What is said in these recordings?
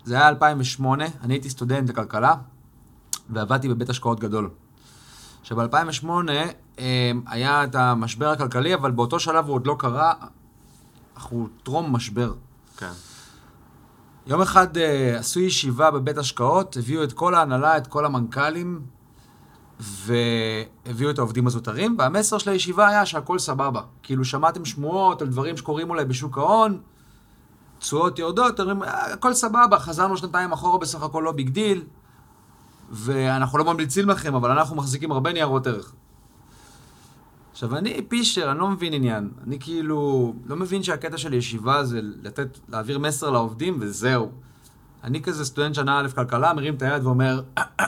זה היה 2008, אני הייתי סטודנט לכלכלה, ועבדתי בבית השקעות גדול. שב-2008 היה את המשבר הכלכלי, אבל באותו שלב הוא עוד לא קרה, אנחנו טרום משבר. כן. יום אחד עשו ישיבה בבית השקעות, הביאו את כל ההנהלה, את כל המנכ"לים, והביאו את העובדים הזוטרים, והמסר של הישיבה היה שהכל סבבה. כאילו שמעתם שמועות על דברים שקורים אולי בשוק ההון, תשואות יורדות, הכל סבבה, חזרנו 2 אחורה בסך הכל לא ביג דיל, ואנחנו לא ממליצים לכם, אבל אנחנו מחזיקים הרבה ניירות ערך. עכשיו, אני פישר, אני לא מבין עניין. אני כאילו לא מבין שהקטע של ישיבה זה להעביר מסר לעובדים, וזהו. אני כזה סטודנט שנה א' כלכלה, מרים את היד ואומר,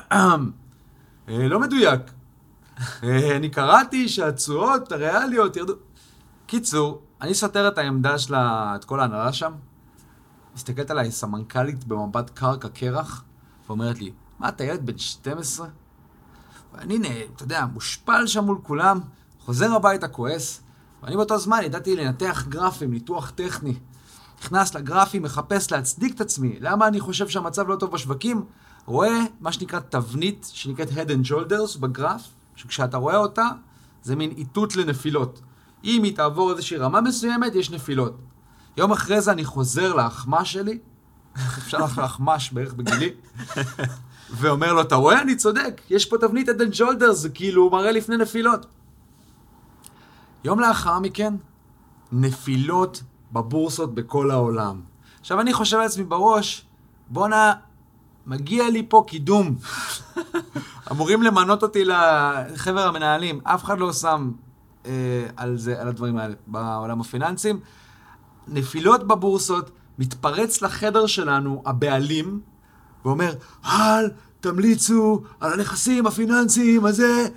לא מדויק. אני קראתי שהתשואות הריאליות ירדו. קיצור, אני סותר את העמדה שלה, את כל ההנהלה שם. מסתכלת עליי סמנכ"לית במבט קרקע קרח, ואומרת לי, מה, אתה ילד בן 12? ואני, אתה יודע, מושפל שם מול כולם, חוזר הביתה כועס, ואני באותו זמן ידעתי לנתח גרפים, ניתוח טכני. נכנס לגרפים, מחפש להצדיק את עצמי. למה אני חושב שהמצב לא טוב בשווקים? רואה מה שנקרא תבנית, שנקראת Head and Shoulders בגרף, שכשאתה רואה אותה, זה מין איתות לנפילות. אם היא תעבור איזושהי רמה מסוימת, יש נפילות. יום אחרי זה אני חוזר להחמה שלי, אפשר להחמש בערך בגילי, ואומר לו, אתה רואה? אני צודק, יש פה תבנית Head and Shoulders, זה כאילו מראה לפני נפילות. יום לאחר מכן, נפילות בבורסות בכל העולם. עכשיו אני חושב לעצמי בראש, בונה, מגיע לי פה קידום. אמורים למנות אותי לחבר המנהלים, אף אחד לא שם על הדברים האלה בעולם הפיננסים. נפילות בבורסות, מתפרץ לחדר שלנו, הבעלים, ואומר, תמליצו על הנכסים הפיננסיים הזה.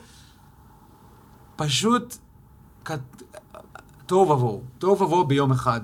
פשוט טוב עבור ביום אחד.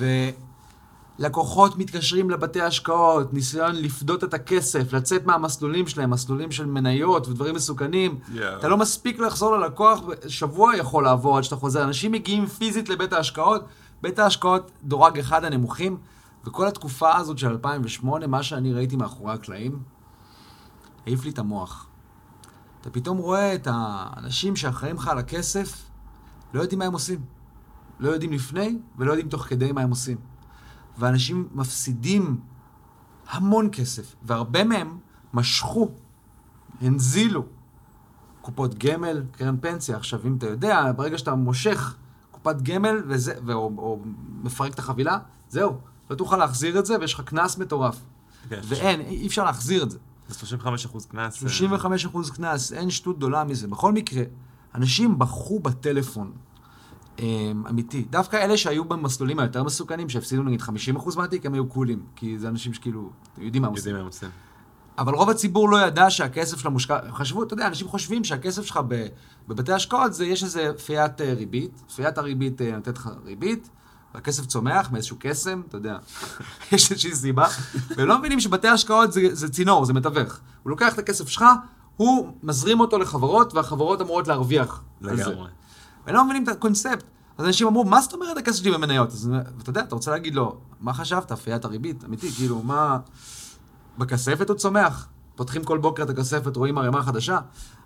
ולקוחות מתקשרים לבתי השקעות, ניסיון לפדות את הכסף, לצאת מהמסלולים שלהם, מסלולים של מניות ודברים מסוכנים. אתה לא מספיק לחזור ללקוח, שבוע יכול לעבור עד שאתה חוזר. אנשים מגיעים פיזית לבית ההשקעות, בית ההשקעות דורג אחד הנמוכים, וכל התקופה הזאת של 2008, מה שאני ראיתי מאחורי הקלעים, העיף לי את המוח. אתה פתאום רואה את האנשים שאחראים לך על הכסף, לא יודעים מה הם עושים. לא יודעים לפני, ולא יודעים תוך כדי מה הם עושים. ואנשים מפסידים המון כסף, והרבה מהם משכו, הנזילו, קופות גמל, קרן פנסיה. עכשיו, אם אתה יודע, ברגע שאתה מושך קופת גמל, או מפרק את החבילה, זהו, לא תוכל להחזיר את זה, ויש לך קנס מטורף. ואין, אי אפשר להחזיר את זה. זה 35% קנס. 35% קנס, אין שטות גדולה מזה. בכל מקרה, אנשים בחו בטלפון, אמיתי. דווקא אלה שהיו במסלולים היותר מסוכנים, שהפסידו נגיד 50% מהתיק, הם היו קולים. כי זה אנשים שכאילו, יודעים מה הם עושים. אבל רוב הציבור לא ידע שהכסף שלה מושקע. חשבו, אתה יודע, אנשים חושבים שהכסף שלך בבתי השקעות, יש איזה פיית ריבית. פיית הריבית נותנת לך ריבית, והכסף צומח מאיזשהו קסם, אתה יודע, יש איזושהי סיבה. והם לא מבינים שבתי השקעות זה צינור, זה מתווך. הוא לוקח את הכסף שלך, הוא מזרים אותו לחברות, והחברות אמורות להרוויח. לגמרי. והם לא מבינים את הקונספט. אז אנשים אמרו, מה זאת אומרת הכסף שלי במניות? ואתה יודע, אתה רוצה להגיד לו, מה חשבת? פיית הריבית, אמיתי, כאילו, מה... בכספת הוא צומח. פותחים כל בוקר את הכספת, רואים הרמה חדשה.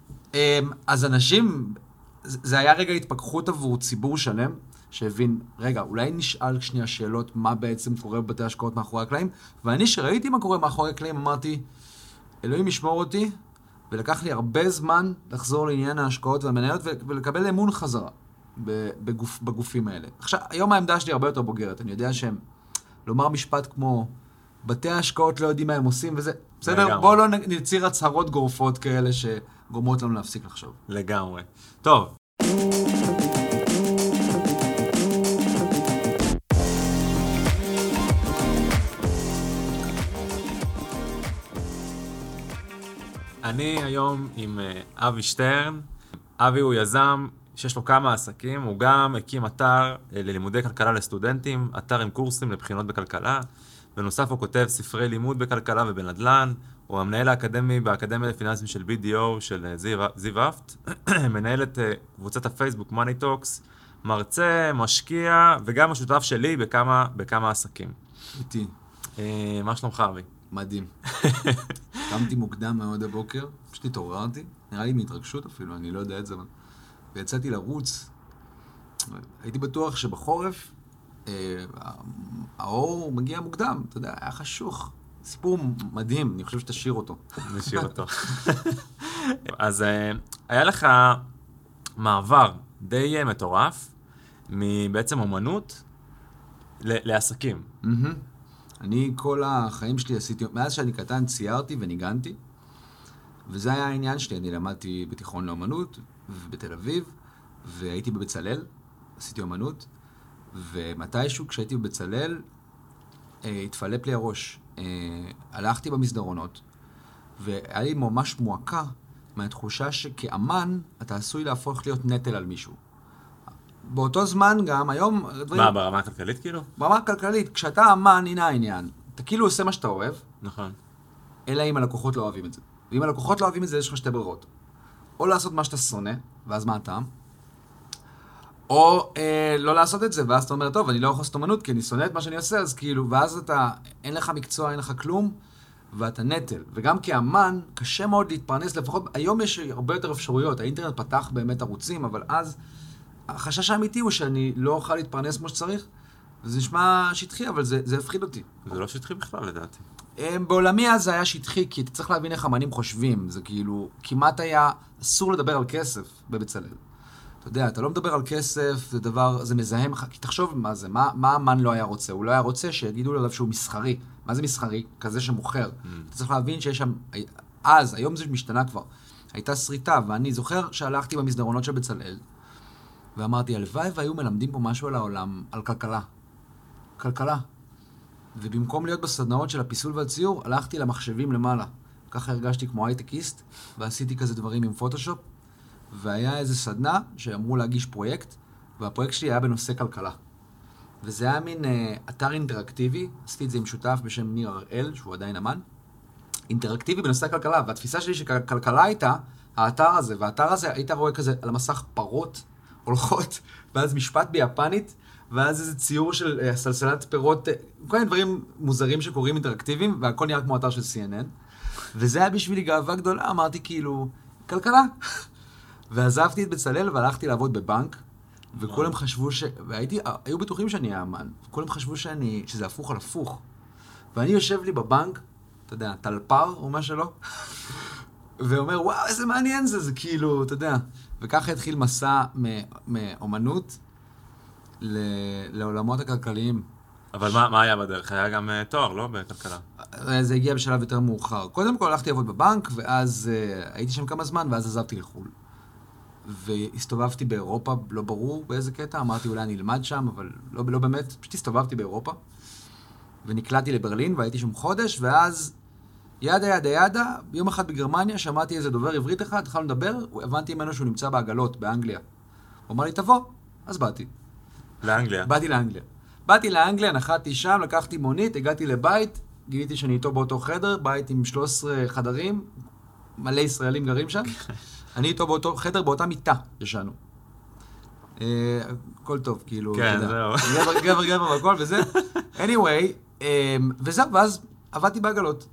אז אנשים, זה היה רגע התפכחות עבור ציבור שלם, שהבין, רגע, אולי נשאל שנייה שאלות מה בעצם קורה בבתי השקעות מאחורי הקלעים, ואני שראיתי מה קורה מאחורי הקלעים, אמרתי, אלוהים ישמור אותי, ולקח לי הרבה זמן לחזור לעניין ההשקעות והמניות, ולקבל אמון חזרה בגופים האלה. עכשיו, היום העמדה שלי הרבה יותר בוגרת, אני יודע שהם, לומר משפט כמו, בתי ההשקעות לא יודעים מה הם עושים, וזה, בסדר? בואו לא נציר הצהרות גורפות כאלה שגורמות לנו להפסיק לחשוב. לגמרי. טוב. אני היום עם אבי שטרן. אבי הוא יזם שיש לו כמה עסקים, הוא גם הקים אתר ללימודי כלכלה לסטודנטים, אתר עם קורסים לבחינות בכלכלה, בנוסף הוא כותב ספרי לימוד בכלכלה ובנדל"ן, הוא המנהל האקדמי באקדמיה לפיננסים של BDO של זיו אפט, מנהל את קבוצת הפייסבוק Money Talks, מרצה, משקיע וגם השותף שלי בכמה עסקים. איתי. מה שלומך אבי? מדהים. קמתי מוקדם מאוד הבוקר, פשוט התעוררתי, נראה לי מהתרגשות אפילו, אני לא יודע את זה, ויצאתי לרוץ. הייתי בטוח שבחורף האור מגיע מוקדם, אתה יודע, היה חשוך. סיפור מדהים, אני חושב שתשאיר אותו. נשאיר אותו. אז היה לך מעבר די מטורף, מבעצם אומנות לעסקים. אני כל החיים שלי עשיתי, מאז שאני קטן ציירתי וניגנתי, וזה היה העניין שלי, אני למדתי בתיכון לאומנות, בתל אביב, והייתי בבצלאל, עשיתי אומנות, ומתישהו כשהייתי בבצלאל, התפלפ לי הראש. הלכתי במסדרונות, והיה לי ממש מועקה מהתחושה שכאמן אתה עשוי להפוך להיות נטל על מישהו. באותו זמן גם, היום... מה, ברמה הכלכלית כאילו? ברמה הכלכלית, כשאתה אמן, הנה העניין. אתה כאילו עושה מה שאתה אוהב, נכון. אלא אם הלקוחות לא אוהבים את זה. ואם הלקוחות לא אוהבים את זה, יש לך שתי ברירות. או לעשות מה שאתה שונא, ואז מה הטעם? או לא לעשות את זה, ואז אתה אומר, טוב, אני לא יכול לעשות אומנות, כי אני שונא את מה שאני עושה, אז כאילו, ואז אתה, אין לך מקצוע, אין לך כלום, ואתה נטל. וגם כאמן, קשה מאוד להתפרנס, לפחות, היום יש הרבה יותר אפשרויות, האינטרנט פתח באמת ערוצים, אבל אז, החשש האמיתי הוא שאני לא אוכל להתפרנס כמו שצריך, וזה נשמע שטחי, אבל זה הפחיד אותי. זה לא שטחי בכלל, לדעתי. בעולמי אז זה היה שטחי, כי אתה צריך להבין איך אמנים חושבים, זה כאילו, כמעט היה אסור לדבר על כסף בבצלאל. אתה יודע, אתה לא מדבר על כסף, זה דבר, זה מזהם לך, כי תחשוב מה זה, מה אמן לא היה רוצה? הוא לא היה רוצה שיגידו עליו שהוא מסחרי. מה זה מסחרי? כזה שמוכר. אתה צריך להבין שיש שם, אז, היום זה משתנה כבר, הייתה שריטה, ואני זוכר שהלכתי במסדרונות של בצלאל, ואמרתי, הלוואי והיו מלמדים פה משהו על העולם, על כלכלה. כלכלה. ובמקום להיות בסדנאות של הפיסול והציור, הלכתי למחשבים למעלה. ככה הרגשתי כמו הייטקיסט, ועשיתי כזה דברים עם פוטושופ, והיה איזה סדנה שאמרו להגיש פרויקט, והפרויקט שלי היה בנושא כלכלה. וזה היה מין אתר אינטראקטיבי, עשיתי את זה עם שותף בשם ניר הראל, שהוא עדיין אמן, אינטראקטיבי בנושא הכלכלה, והתפיסה שלי שכלכלה הייתה, האתר הזה, והאתר הזה היית רואה כזה על המסך פרות, הולכות, ואז משפט ביפנית, ואז איזה ציור של סלסלת פירות, כל מיני דברים מוזרים שקוראים אינטראקטיביים, והכל נראה כמו אתר של CNN. וזה היה בשבילי גאווה גדולה, אמרתי כאילו, כלכלה. ועזבתי את בצלאל והלכתי לעבוד בבנק, וכולם חשבו היו בטוחים שאני האמן, וכולם חשבו שזה הפוך על הפוך. ואני יושב לי בבנק, אתה יודע, תלפר או מה שלא, ואומר, וואו, איזה מעניין זה כאילו, אתה יודע. וככה התחיל מסע מאומנות לעולמות הכלכליים. אבל מה היה בדרך? היה גם תואר, לא? בכלכלה. זה הגיע בשלב יותר מאוחר. קודם כל הלכתי לעבוד בבנק, ואז הייתי שם כמה זמן, ואז עזבתי לחו"ל. והסתובבתי באירופה, לא ברור באיזה קטע, אמרתי אולי אני אלמד שם, אבל לא באמת, פשוט הסתובבתי באירופה, ונקלעתי לברלין, והייתי שם חודש, ואז ידה, ביום אחד בגרמניה, שמעתי איזה דובר עברית אחד, התחלנו לדבר, הבנתי ממנו שהוא נמצא בעגלות, באנגליה. הוא אמר לי, תבוא, אז באתי. לאנגליה? באתי לאנגליה, נחתתי שם, לקחתי מונית, הגעתי לבית, גיליתי שאני איתו באותו חדר, בית עם 13 חדרים, מלא ישראלים גרים שם. אני איתו באותו חדר, באותה מיטה ישנו. הכל טוב, כאילו, כן, זהו. גבר והכל, וזה. anyway, וזהו, ואז עבדתי בעגלות.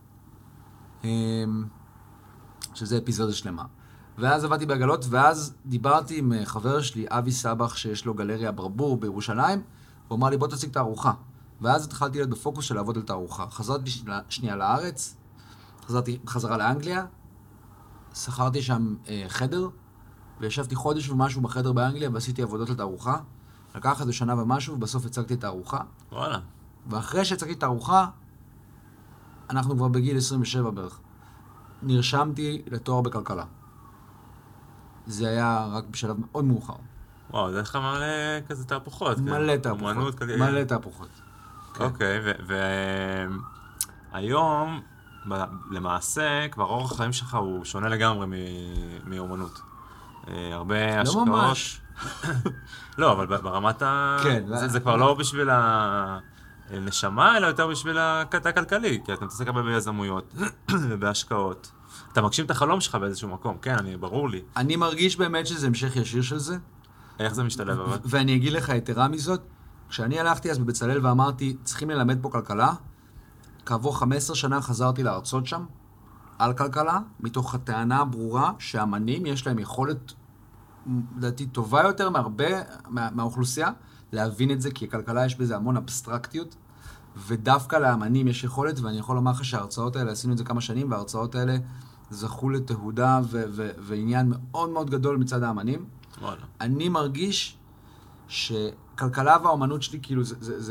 שזה אפיזודה שלמה. ואז עבדתי בעגלות, ואז דיברתי עם חבר שלי, אבי סבח, שיש לו גלריה ברבור בירושלים, הוא אמר לי, בוא תציג תערוכה. ואז התחלתי להיות בפוקוס של לעבוד על תערוכה. חזרתי שנייה לארץ, חזרתי חזרה לאנגליה, שכרתי שם חדר, וישבתי חודש ומשהו בחדר באנגליה, ועשיתי עבודות לתערוכה. לקח איזה שנה ומשהו, ובסוף הצגתי את תערוכה. וואלה. ואחרי שהצגתי את תערוכה, אנחנו כבר בגיל 27 בערך. נרשמתי לתואר בכלכלה. זה היה רק בשלב מאוד מאוחר. וואו, זה לך מלא כזה תהפוכות. מלא תהפוכות. מלא תהפוכות. אוקיי, והיום, למעשה, כבר אורח החיים שלך הוא שונה לגמרי מאומנות. הרבה השקעות. לא ממש. לא, אבל ברמת כן. זה כבר לא בשביל הנשמה, אלא יותר בשביל הקטע הכלכלי, כי אתה מתעסק הרבה ביזמויות ובהשקעות. אתה מגשים את החלום שלך באיזשהו מקום, כן, ברור לי. אני מרגיש באמת שזה המשך ישיר של זה. איך זה משתלב אבל? ואני אגיד לך יתרה מזאת, כשאני הלכתי אז בבצלאל ואמרתי, צריכים ללמד פה כלכלה, כעבור 15 שנה חזרתי להרצות שם, על כלכלה, מתוך הטענה הברורה שהאמנים יש להם יכולת, לדעתי, טובה יותר מהרבה מהאוכלוסייה, להבין את זה, כי הכלכלה יש בזה המון אבסטרקטיות, ודווקא לאמנים יש יכולת, ואני יכול לומר לך שההרצאות האלה, עשינו את זה כמה שנים, וההרצאות האלה זכו לתהודה ועניין מאוד מאוד גדול מצד האמנים. וואלה. אני מרגיש שכלכלה והאומנות שלי, כאילו,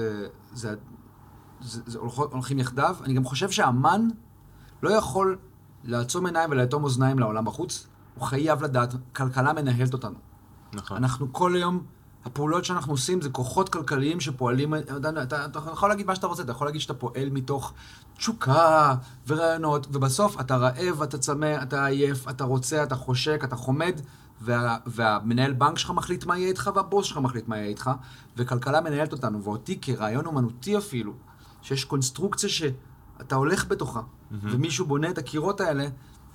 זה הולכים יחדיו. אני גם חושב שהאמן לא יכול לעצום עיניים ולאטום אוזניים לעולם בחוץ. הוא חייב לדעת, כלכלה מנהלת אותנו. נכון. אנחנו כל היום, הפעולות שאנחנו עושים זה כוחות כלכליים שפועלים, אתה יכול להגיד מה שאתה רוצה, אתה יכול להגיד שאתה פועל מתוך תשוקה ורעיונות, ובסוף אתה רעב, אתה צמא, אתה עייף, אתה רוצה, אתה חושק, אתה חומד, והמנהל בנק שלך מחליט מה יהיה איתך, והבוס שלך מחליט מה יהיה איתך, וכלכלה מנהלת אותנו, ואותי כרעיון אומנותי אפילו, שיש קונסטרוקציה שאתה הולך בתוכה, ומישהו בונה את הקירות האלה,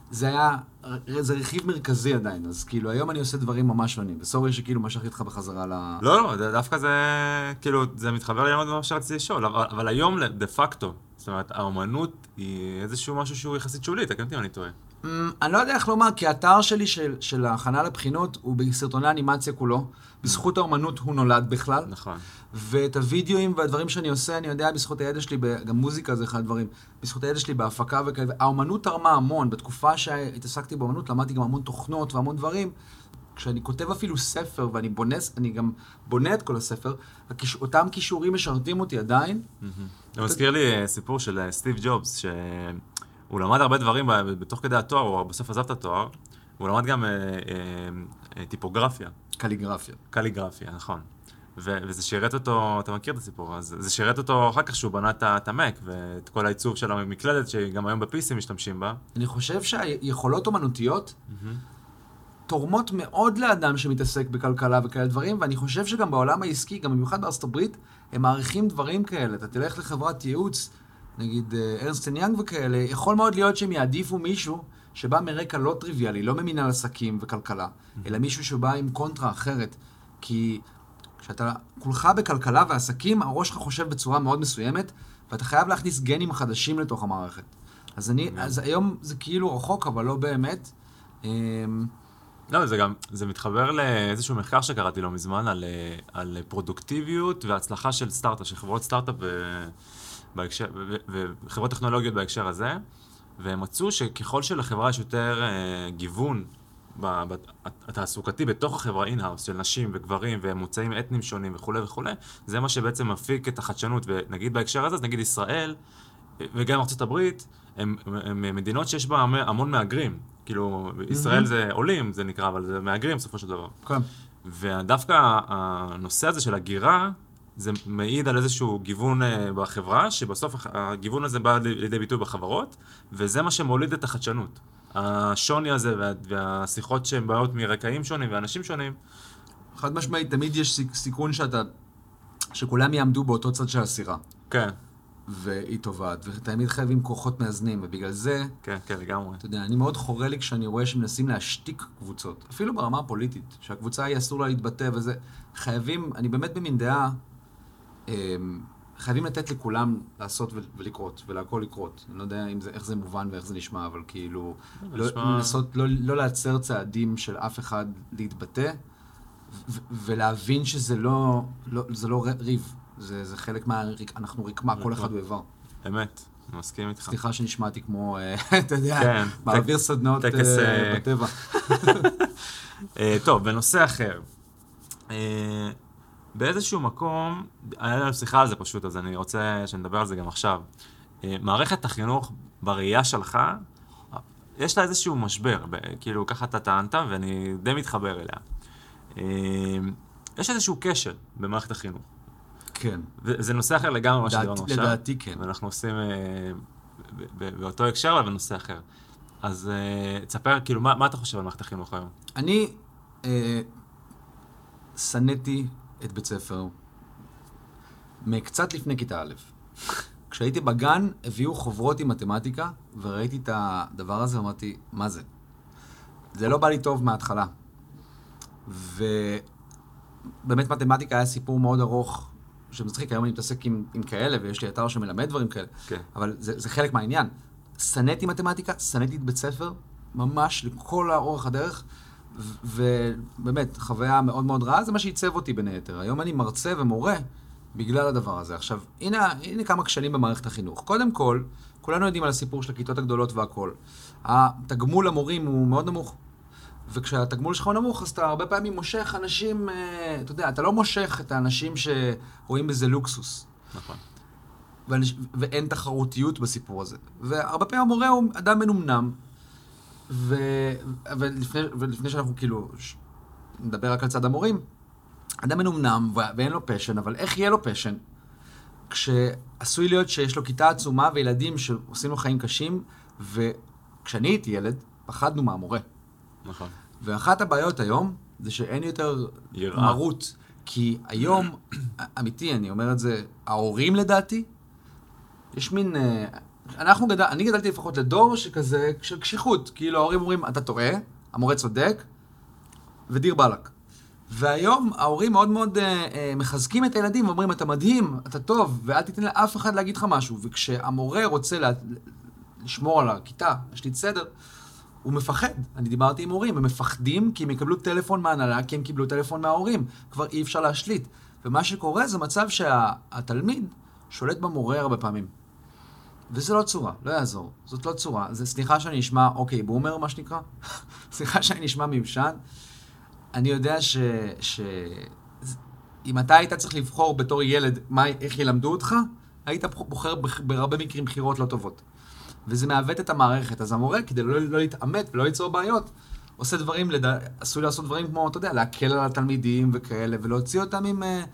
זה רכיב מרכזי עדיין, אז כאילו היום אני עושה דברים ממש שונים, וסורי שכאילו משכתי אותך בחזרה לא, דווקא זה, כאילו, זה מתחבר לי מאוד מה שרציתי לשאול, אבל היום דה פקטו, זאת אומרת, האומנות היא איזשהו משהו שהוא יחסית שולי, תקן אותי אם אני טועה. אני לא יודע איך לומר, כי האתר שלי של ההכנה לבחינות הוא בסרטוני אנימציה כולו, בזכות האומנות הוא נולד בכלל. נכון. ואת הוידאוים והדברים שאני עושה, אני יודע בזכות הידע שלי, גם מוזיקה זה אחד הדברים, בזכות הידע שלי בהפקה וכאלה, האומנות תרמה המון, בתקופה שהתעסקתי באומנות, למדתי גם המון תוכנות והמון דברים, כשאני כותב אפילו ספר ואני אני גם בונה את כל הספר, אותם כישורים משרתים אותי עדיין. זה מזכיר לי סיפור של סטיב ג'ובס, שהוא למד הרבה דברים בתוך כדי התואר, הוא בסוף עזב את התואר, הוא למד גם טיפוגרפיה. קליגרפיה, נכון. וזה שירת אותו, אתה מכיר את הסיפור, אז זה שירת אותו אחר כך שהוא בנה את המק, ואת כל העיצוב של המקלדת, שגם היום ב-PC משתמשים בה. אני חושב שהיכולות אומנותיות תורמות מאוד לאדם שמתעסק בכלכלה וכאלה דברים, ואני חושב שגם בעולם העסקי, גם במיוחד בארצות הברית, הם מעריכים דברים כאלה. אתה תלך לחברת ייעוץ, נגיד ארנסט אנד יאנג וכאלה, יכול מאוד להיות שהם יעדיפו מישהו שבא מרקע לא טריוויאלי, לא ממינהל עסקים וכלכלה, אלא מישהו שבא עם קונטרה אחרת. כי כשאתה כולך בכלכלה ועסקים, הראש שלך חושב בצורה מאוד מסוימת, ואתה חייב להכניס גנים חדשים לתוך המערכת. אז היום זה כאילו רחוק, אבל לא באמת. לא, זה מתחבר לאיזשהו מחקר שקראתי לא מזמן, על פרודוקטיביות והצלחה של סטארט-אפ, של חברות סטארט-אפ וחברות טכנולוגיות בהקשר הזה, והם מצאו שככל שלחברה יש יותר גיוון התעסוקתי בתוך החברה אין-האוס של נשים וגברים ומוצאים אתנים שונים וכו' וכו', זה מה שבעצם מפיק את החדשנות, ונגיד בהקשר הזה, אז נגיד ישראל וגם ארצות הברית, הם מדינות שיש בה המון מהגרים, כאילו ישראל זה עולים, זה נקרא, אבל זה מהגרים בסופו של דבר. כן. ודווקא הנושא הזה של הגירה, זה מעיד על איזשהו גיוון בחברה, שבסוף הגיוון הזה בא לידי ביטוי בחברות, וזה מה שמוליד את החדשנות. השוני הזה והשיחות שהן באות מרקעים שונים ואנשים שונים. חד משמעית, תמיד יש סיכון שכולם יעמדו באותו צד של הסירה. כן. והיא טובעת, ותמיד חייבים כוחות מאזנים, ובגלל זה... כן, כן, לגמרי. אתה יודע, אני מאוד חורה לי כשאני רואה שמנסים להשתיק קבוצות, אפילו ברמה הפוליטית, שהקבוצה היא אסור לה להתבטא וזה. חייבים, אני באמת במין דעה, חייבים לתת לכולם לעשות ולקרות, ולהכל לקרות. אני לא יודע איך זה מובן ואיך זה נשמע, אבל כאילו, לא לעצר צעדים של אף אחד להתבטא, ולהבין שזה לא ריב. זה חלק אנחנו רקמה, כל אחד הוא איבר. אמת, אני מסכים איתך. סליחה שנשמעתי כמו, אתה יודע, מעביר סדנות בטבע. טוב, בנושא אחר. באיזשהו מקום, היה לנו שיחה על זה פשוט, אז אני רוצה שנדבר על זה גם עכשיו. מערכת החינוך בראייה שלך, יש לה איזשהו משבר, כאילו ככה אתה טענת, ואני די מתחבר אליה. יש איזשהו קשר במערכת החינוך. כן. וזה נושא אחר לגמרי מה שדיברנו עכשיו. לדעתי כן. ואנחנו עושים באותו הקשר, אבל בנושא אחר. אז תספר, כאילו, מה אתה חושב על מערכת החינוך היום? אני שנאתי את בית ספר מקצת לפני כיתה א'. כשהייתי בגן, הביאו חוברות עם מתמטיקה, וראיתי את הדבר הזה, ואמרתי, מה זה? זה לא בא לי טוב מההתחלה. ובאמת מתמטיקה היה סיפור מאוד ארוך, שמצחיק, היום אני מתעסק עם כאלה, ויש לי אתר שמלמד דברים כאלה, כן. אבל זה חלק מהעניין. שנאתי מתמטיקה, שנאתי בית ספר, ממש לכל האורך הדרך, ובאמת, חוויה מאוד מאוד רעה, זה מה שעיצב אותי בין היתר. היום אני מרצה ומורה בגלל הדבר הזה. עכשיו, הנה כמה כשלים במערכת החינוך. קודם כל, כולנו יודעים על הסיפור של הכיתות הגדולות והכל. התגמול למורים הוא מאוד נמוך. וכשהתגמול שלך הוא נמוך, אז אתה הרבה פעמים מושך אנשים, אתה יודע, אתה לא מושך את האנשים שרואים בזה לוקסוס. נכון. ואין תחרותיות בסיפור הזה. והרבה פעמים המורה הוא אדם מנומנם, ולפני שאנחנו כאילו נדבר רק על צד המורים, אדם מנומנם ואין לו פשן, אבל איך יהיה לו פשן? כשעשוי להיות שיש לו כיתה עצומה וילדים שעושים לו חיים קשים, וכשאני הייתי ילד, פחדנו מהמורה. נכון. ואחת הבעיות היום זה שאין יותר מרות, כי היום, אמיתי, אני אומר את זה, ההורים לדעתי, יש מין, אני גדלתי לפחות לדור שכזה, של קשיחות, כאילו ההורים אומרים, אתה טועה, המורה צודק, ודיר בלק. והיום ההורים מאוד מאוד מחזקים את הילדים, ואומרים, אתה מדהים, אתה טוב, ואל תיתן לאף אחד להגיד לך משהו, וכשהמורה רוצה לשמור על הכיתה, להשליט סדר, הוא מפחד. אני דיברתי עם הורים, הם מפחדים כי הם יקבלו טלפון מהנהלה, כי הם קיבלו טלפון מההורים. כבר אי אפשר להשליט. ומה שקורה זה מצב שהתלמיד שולט במורה הרבה פעמים. וזה לא צורה, לא יעזור. זאת לא צורה. זה סליחה שאני נשמע, אוקיי, בומר, מה שנקרא. סליחה שאני נשמע מיושן. אני יודע אם אתה היית צריך לבחור בתור ילד איך ילמדו אותך, היית בוחר בהרבה מקרים בחירות לא טובות. וזה מעוות את המערכת. אז המורה, כדי לא להתעמת ולא ליצור בעיות, עושה דברים, עשוי לעשות דברים כמו, אתה יודע, להקל על התלמידים וכאלה, ולהוציא אותם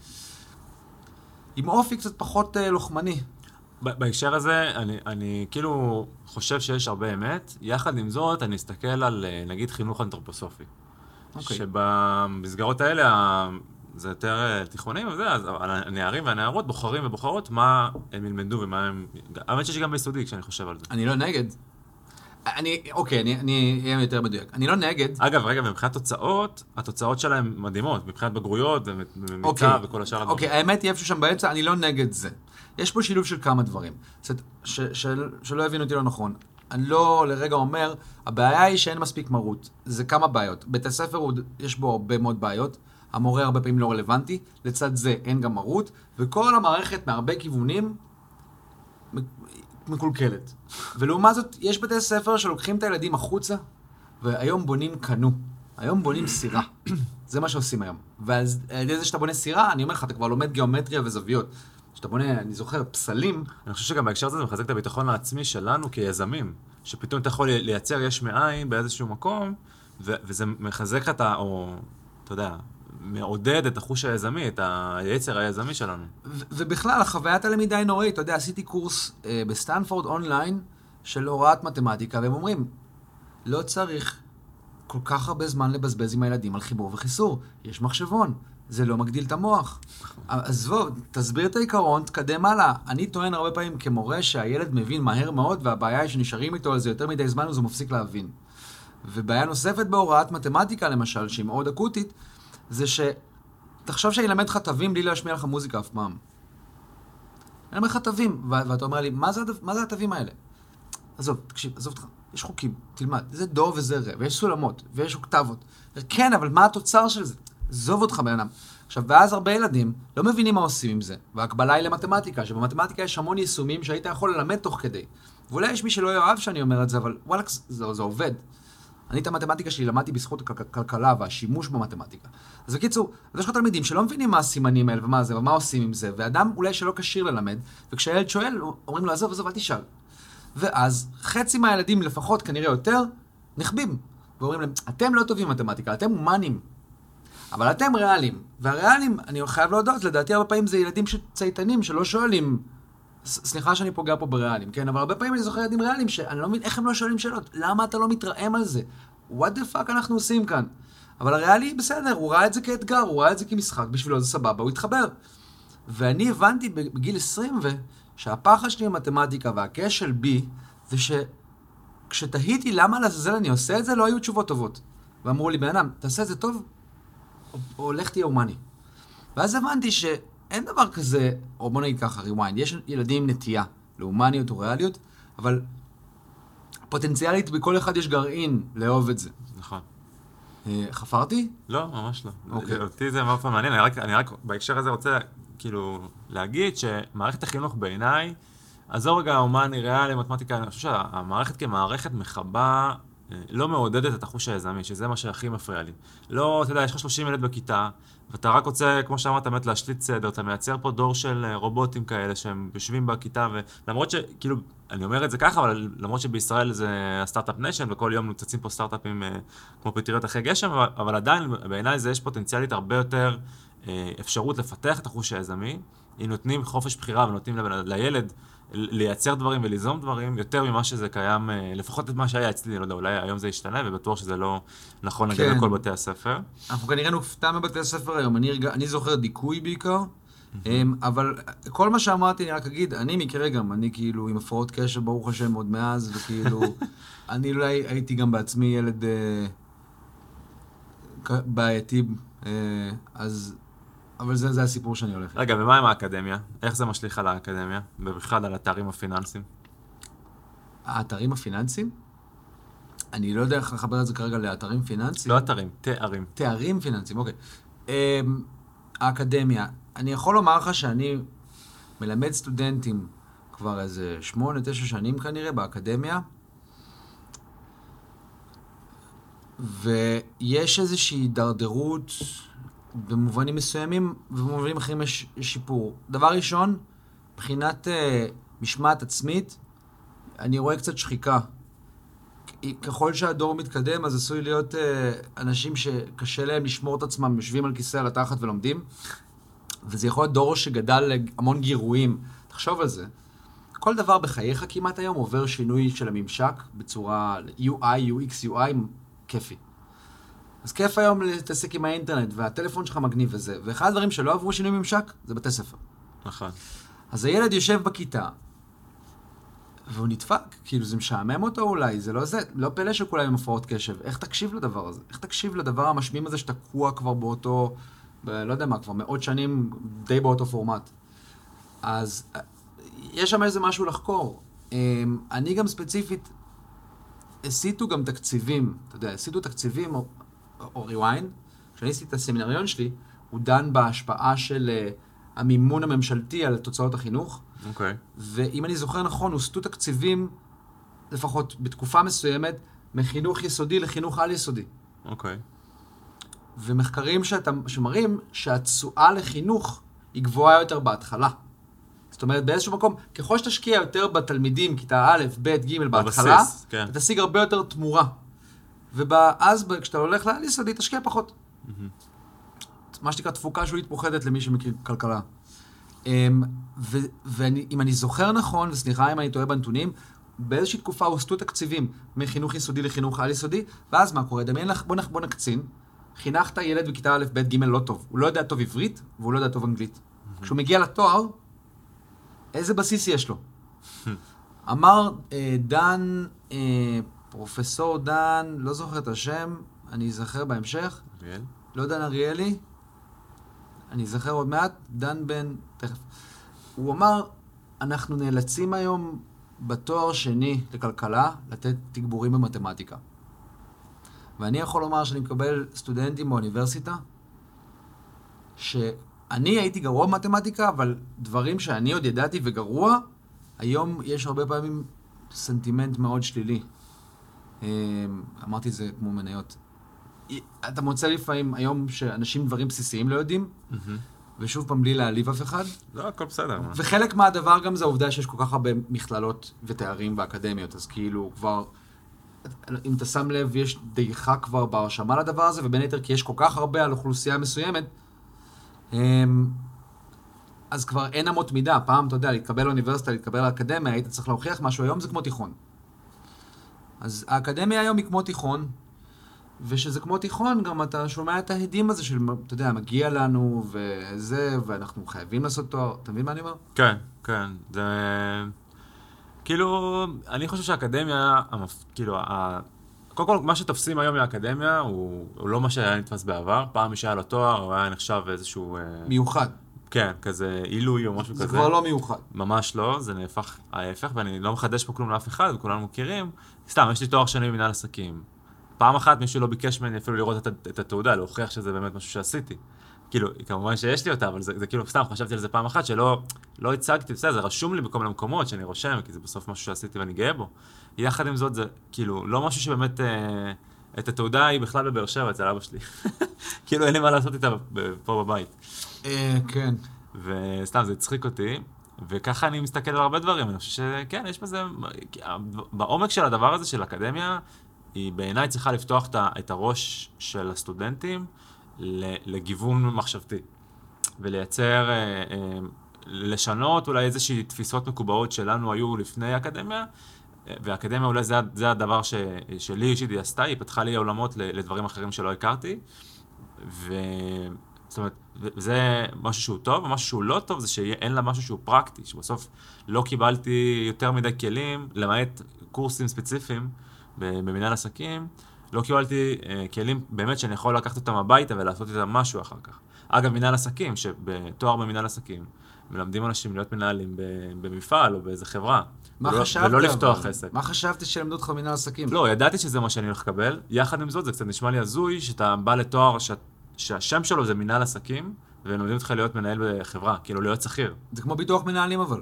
עם אופי קצת פחות לוחמני. בהקשר הזה, אני כאילו חושב שיש הרבה אמת. יחד עם זאת, אני אסתכל על, נגיד, חינוך אנתרופוסופי. שבמסגרות האלה, זה יותר תיכונים, וזה, אז הנערים והנערות בוחרים ובוחרות מה הם ילמדו ומה הם... האמת שיש גם ביסודי כשאני חושב על זה. אני לא נגד. אוקיי, אני אהיה יותר מדויק. אני לא נגד. אגב, רגע, ומבחינת תוצאות, התוצאות שלהם מדהימות, מבחינת בגרויות ומיצה וכל השאר הדברים. אוקיי, האמת היא איפשהו שם באמצע, אני לא נגד זה. יש פה שילוב של כמה דברים. שלא הבינו אותי לא נכון. אני לא לרגע אומר, הבעיה היא שאין מספיק מרות. זה כמה בעיות. בית הספר יש בו הרבה מאוד בעיות. המורה הרבה פעמים לא רלוונטי. לצד זה אין גם מרות. וכל המערכת מהרבה כיוונים מקולקלת. ולעומת זאת, יש בתי ספר שלוקחים את הילדים החוצה, והיום בונים קנו. היום בונים סירה. זה מה שעושים היום. ועל ידי זה שאתה בונה סירה, אני אומר לך, אתה כבר לומד גיאומטריה וזוויות. שאתה בונה, אני זוכר, פסלים. אני חושב שגם בהקשר הזה זה מחזק את הביטחון העצמי שלנו כיזמים. שפתאום אתה יכול לייצר יש מאין באיזשהו מקום, וזה מחזק את או, אתה יודע, מעודד את החוש היזמי, את היצר היזמי שלנו. ובכלל, החוויית הלמידה היא נוראית. אתה יודע, עשיתי קורס בסטנפורד אונליין של הוראת מתמטיקה, והם אומרים, לא צריך כל כך הרבה זמן לבזבז עם הילדים על חיבור וחיסור. יש מחשבון. זה לא מגדיל את המוח. אז בוא, תסביר את העיקרון, תקדם הלאה. אני טוען הרבה פעמים כמורה שהילד מבין מהר מאוד, והבעיה היא שנשארים איתו על זה יותר מדי זמן, אז הוא מפסיק להבין. ובעיה נוספת בהוראת מתמטיקה, למשל, שהיא מאוד אקוטית, זה תחשוב שאני אלמד לך תווים בלי להשמיע לך מוזיקה אף פעם. אני אלמד לך תווים, ואתה אומר לי, מה זה התווים האלה? עזוב, תקשיב, עזוב אותך. יש חוקים, תלמד. זה דו וזה רע, ויש סולמות, ויש אוקטבות. כן, אבל מה התוצר של זה? עזוב אותך בן אדם. עכשיו, ואז הרבה ילדים לא מבינים מה עושים עם זה, והקבלה היא למתמטיקה, שבמתמטיקה יש המון יישומים שהיית יכול ללמד תוך כדי. ואולי יש מי שלא יאהב שאני אומר את זה, אבל וואלה, זה עובד. אני את המתמטיקה שלי למדתי בזכות הכלכלה והשימוש במתמטיקה. אז בקיצור, אז יש לך תלמידים שלא מבינים מה הסימנים האלה ומה זה, ומה עושים עם זה, ואדם אולי שלא כשיר ללמד, וכשהילד שואל, אומרים לו, עזוב, אל תשאל. ואז חצי מהילדים לפחות, כנראה יותר, נחבים. ואומרים להם, אתם לא טובים במתמטיקה, אתם הומנים. אבל אתם ריאליים. והריאליים, אני חייב להודות, לדעתי הרבה פעמים זה ילדים צייתנים שלא שואלים, סליחה שאני פוגע פה בריאליים, כן? אבל הרבה פעמים אני זוכר ילדים ריאליים שאני לא מבין איך הם לא שואלים שאלות. למה אתה לא מתרעם על זה? What the fuck אנחנו עושים כאן? אבל הריאלי בסדר, הוא ראה את זה כאתגר, הוא ראה את זה כמשחק, בשבילו זה סבבה, הוא התחבר. ואני הבנתי בגיל 20 שהפחד שלי במתמטיקה והכשל בי, זה שכשתהיתי למה לעזאזל אני עושה את זה, לא היו תשובות טובות. ואמרו לי, בן אדם, תעשה את זה טוב, או לך תהיה הומני. ואז הבנתי אין דבר כזה, או בוא נגיד ככה, ריוויינד, יש ילדים עם נטייה להומניות או ריאליות, אבל פוטנציאלית בכל אחד יש גרעין לאהוב את זה. נכון. חפרתי? לא, ממש לא. אוקיי. אותי זה מאוד מעניין, אני רק בהקשר הזה רוצה כאילו להגיד שמערכת החינוך בעיניי, עזור רגע הומני, ריאלי, מתמטיקה, אני חושב שהמערכת כמערכת מחבה, לא מעודדת את החוש היזמי, שזה מה שהכי מפריע לי. לא, אתה יודע, יש לך 30 ילד בכיתה, ואתה רק רוצה, כמו שאמרת, באמת להשליט סדר, אתה מייצר פה דור של רובוטים כאלה שהם יושבים בכיתה, ולמרות שכאילו, אני אומר את זה ככה, אבל למרות שבישראל זה הסטארט-אפ ניישן, וכל יום נוצצים פה סטארט-אפים כמו פטריות אחרי גשם, אבל עדיין בעיניי זה יש פוטנציאלית הרבה יותר אפשרות לפתח את החוש היזמי, אם נותנים חופש בחירה ונותנים לילד לייצר דברים וליזום דברים, יותר ממה שזה קיים, לפחות את מה שהיה אצלי, לא יודע, אולי היום זה ישתנה, ובטוח שזה לא נכון להגיד לכל בתי הספר. אנחנו כנראה נופתע מבתי הספר היום, אני זוכר דיכוי בעיקר, אבל כל מה שאמרתי, אני רק אגיד, אני מקרה גם, אני כאילו עם הפרעות קשב, ברוך השם, עוד מאז, וכאילו, אני אולי הייתי גם בעצמי ילד בעייתי, אז... אבל זה הסיפור שאני הולך. רגע, ומה עם האקדמיה? איך זה משליך על האקדמיה? ובכלל על האתרים הפיננסיים? האתרים הפיננסיים? אני לא יודע איך לחבר את זה כרגע לאתרים פיננסיים. לא אתרים, תארים. תארים פיננסיים, אוקיי. האקדמיה. אני יכול לומר לך שאני מלמד סטודנטים כבר איזה 8-9 שנים כנראה באקדמיה, ויש איזושהי דרדרות במובנים מסוימים, ובמובנים אחרים יש שיפור. דבר ראשון, מבחינת משמעת עצמית, אני רואה קצת שחיקה. ככל שהדור מתקדם, אז עשוי להיות אנשים שקשה להם לשמור את עצמם, יושבים על כיסא על התחת ולומדים, וזה יכול להיות דור שגדל המון גירויים. תחשוב על זה. כל דבר בחייך כמעט היום עובר שינוי של הממשק בצורה UI, UX, UI, כיפי. אז כיף היום להתעסק עם האינטרנט, והטלפון שלך מגניב וזה. ואחד הדברים שלא עברו שינוי ממשק, זה בתי ספר. נכון. אז הילד יושב בכיתה, והוא נדפק, כאילו זה משעמם אותו אולי, זה לא זה, לא פלא שכולם עם הפרעות קשב. איך תקשיב לדבר הזה? איך תקשיב לדבר המשמים הזה שתקוע כבר באותו, לא יודע מה, כבר מאות שנים די באותו פורמט. אז יש שם איזה משהו לחקור. אני גם ספציפית, הסיטו גם תקציבים, אתה יודע, הסיטו תקציבים או ריוויינד, כשאני עשיתי את הסמינריון שלי, הוא דן בהשפעה של המימון הממשלתי על תוצאות החינוך. אוקיי. ואם אני זוכר נכון, הוסטו תקציבים, לפחות בתקופה מסוימת, מחינוך יסודי לחינוך על-יסודי. אוקיי. ומחקרים שמראים שהתשואה לחינוך היא גבוהה יותר בהתחלה. זאת אומרת, באיזשהו מקום, ככל שתשקיע יותר בתלמידים, כיתה א', ב', ג', בהתחלה, כן. אתה תשיג הרבה יותר תמורה. ואז כשאתה הולך לעל-יסודי, תשקיע פחות. מה שנקרא תפוקה שולית פוחדת למי שמכיר כלכלה. ואם אני זוכר נכון, וסליחה אם אני טועה בנתונים, באיזושהי תקופה הוסטו תקציבים מחינוך יסודי לחינוך על-יסודי, ואז מה קורה? דמיין לך, בוא נקצין, חינכת ילד בכיתה א', ב', ג' לא טוב. הוא לא יודע טוב עברית, והוא לא יודע טוב אנגלית. כשהוא מגיע לתואר, איזה בסיס יש לו? אמר דן, פרופסור דן, לא זוכר את השם, אני אזכר בהמשך. אריאל? לא דן אריאלי, אני אזכר עוד מעט, דן בן, תכף. הוא אמר, אנחנו נאלצים היום בתואר שני לכלכלה לתת תגבורים במתמטיקה. ואני יכול לומר שאני מקבל סטודנטים באוניברסיטה, שאני הייתי גרוע במתמטיקה, אבל דברים שאני עוד ידעתי וגרוע, היום יש הרבה פעמים סנטימנט מאוד שלילי. אמרתי זה כמו מניות. אתה מוצא לפעמים היום שאנשים דברים בסיסיים לא יודעים, ושוב פעם בלי להעליב אף אחד. לא, הכל בסדר. וחלק מהדבר גם זה העובדה שיש כל כך הרבה מכללות ותארים באקדמיות, אז כאילו כבר, אם אתה שם לב, יש דעיכה כבר בהרשמה לדבר הזה, ובין היתר כי יש כל כך הרבה על אוכלוסייה מסוימת, אז כבר אין אמות מידה. פעם, אתה יודע, להתקבל לאוניברסיטה, להתקבל לאקדמיה, היית צריך להוכיח משהו, היום זה כמו תיכון. אז האקדמיה היום היא כמו תיכון, ושזה כמו תיכון, גם אתה שומע את ההדים הזה של, אתה יודע, מגיע לנו וזה, ואנחנו חייבים לעשות תואר. אתה מבין מה אני אומר? כן, כן. זה... כאילו, אני חושב שהאקדמיה, כאילו, קודם כל, מה שתופסים היום מהאקדמיה הוא לא מה שהיה נתפס בעבר. פעם מי שהיה לו תואר, הוא היה נחשב איזשהו... מיוחד. כן, כזה עילוי או משהו כזה. זה כבר לא מיוחד. ממש לא, זה נהפך ההפך, ואני לא מחדש פה כלום לאף אחד, וכולנו מכירים. סתם, יש לי תואר שני במנהל עסקים. פעם אחת מישהו לא ביקש ממני אפילו לראות את התעודה, להוכיח שזה באמת משהו שעשיתי. כאילו, כמובן שיש לי אותה, אבל זה כאילו, סתם, חשבתי על זה פעם אחת, שלא הצגתי, בסדר, זה רשום לי בכל מיני מקומות שאני רושם, כי זה בסוף משהו שעשיתי ואני גאה בו. יחד עם זאת, זה כאילו, לא משהו שבאמת, את התעודה היא בכלל בבאר שבע, אצל אבא שלי. כאילו, אין לי מה לעשות איתה פה בבית. כן. וסתם, זה הצחיק אותי, וככה אני מסתכל על הרבה דברים, אני חושב שכן, יש בזה, בעומק של הדבר הזה של אקדמיה, היא בעיניי צריכה לפתוח את הראש של הסטודנטים לגיוון מחשבתי, ולייצר, לשנות אולי איזושהי תפיסות מקובעות שלנו היו לפני האקדמיה, והאקדמיה אולי זה הדבר שלי אישית היא עשתה, היא פתחה לי עולמות לדברים אחרים שלא הכרתי, זאת אומרת, זה משהו שהוא טוב, ומשהו שהוא לא טוב זה שאין לה משהו שהוא פרקטי, שבסוף לא קיבלתי יותר מדי כלים, למעט קורסים ספציפיים במנהל עסקים, לא קיבלתי כלים באמת שאני יכול לקחת אותם הביתה ולעשות איתם משהו אחר כך. אגב, מנהל עסקים, שבתואר במנהל עסקים, מלמדים אנשים להיות מנהלים במפעל או באיזה חברה, ולא לפתוח עסק. מה חשבתי שלמדו אותך במנהל עסקים? לא, ידעתי שזה מה שאני הולך לקבל. יחד עם זאת, זה קצת נשמע לי הזוי, שאתה בא לתואר שהשם שלו זה מנהל עסקים, והם לומדים אותך להיות מנהל בחברה, כאילו להיות שכיר. זה כמו ביטוח מנהלים אבל.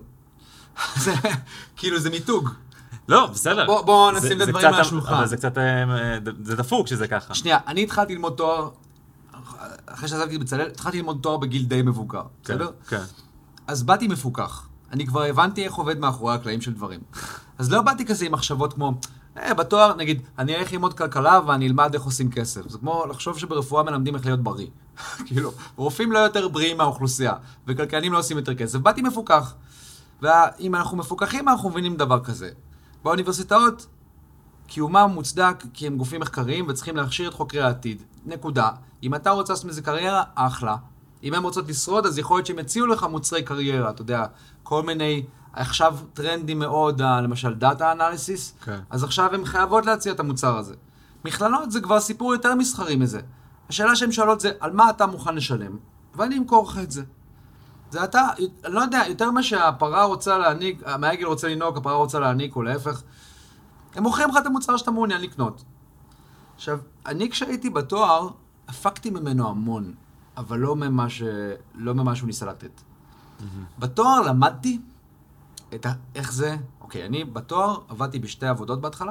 כאילו זה מיתוג. לא, בסדר. בוא נשים את הדברים מהשולחן. אבל זה קצת, זה דפוק שזה ככה. שנייה, אני התחלתי ללמוד תואר, אחרי שעזבתי בצלאל, התחלתי ללמוד תואר בגיל די מבוגר, בסדר? כן. אז באתי מפוקח. אני כבר הבנתי איך עובד מאחורי הקלעים של דברים. אז לא באתי כזה עם מחשבות כמו, בתואר, נגיד, אני אלך ללמוד כלכלה ואני אלמד איך עושים כסף. זה כמו לחשוב שברפואה מלמדים איך להיות בריא. כאילו, רופאים לא יותר בריאים מהאוכלוסייה, וכלכלנים לא עושים יותר כסף. באתי מפוקח. ואם אנחנו מפוקחים, אנחנו מבינים דבר כזה. באוניברסיטאות, קיומם מוצדק כי הם גופים מחקריים וצריכים להכשיר את חוקרי העתיד. נקודה. אם אתה רוצה לעשות מזה קריירה, אחלה. אם הם רוצות לשרוד, אז יכול להיות שהם יציעו לך מוצרי קריירה. אתה יודע, כל מיני, עכשיו טרנדים מאוד, למשל דאטה אנליסיס, אז עכשיו הם חייבות להציע את המוצר הזה. מכללות זה כבר סיפור יותר מסחרי מזה. השאלה שהן שואלות זה, על מה אתה מוכן לשלם? ואני אמכור לך את זה. זה אתה, אני לא יודע, יותר מה שהפרה רוצה להעניק, המעגל רוצה לנהוג, הפרה רוצה להעניק, או להפך. הם מוכרים לך את המוצר שאתה מעוניין לקנות. עכשיו, אני כשהייתי בתואר, הפקתי ממנו המון, אבל לא ממה שהוא ניסה לתת. בתואר למדתי איך זה, אוקיי, אני בתואר עבדתי בשתי עבודות בהתחלה,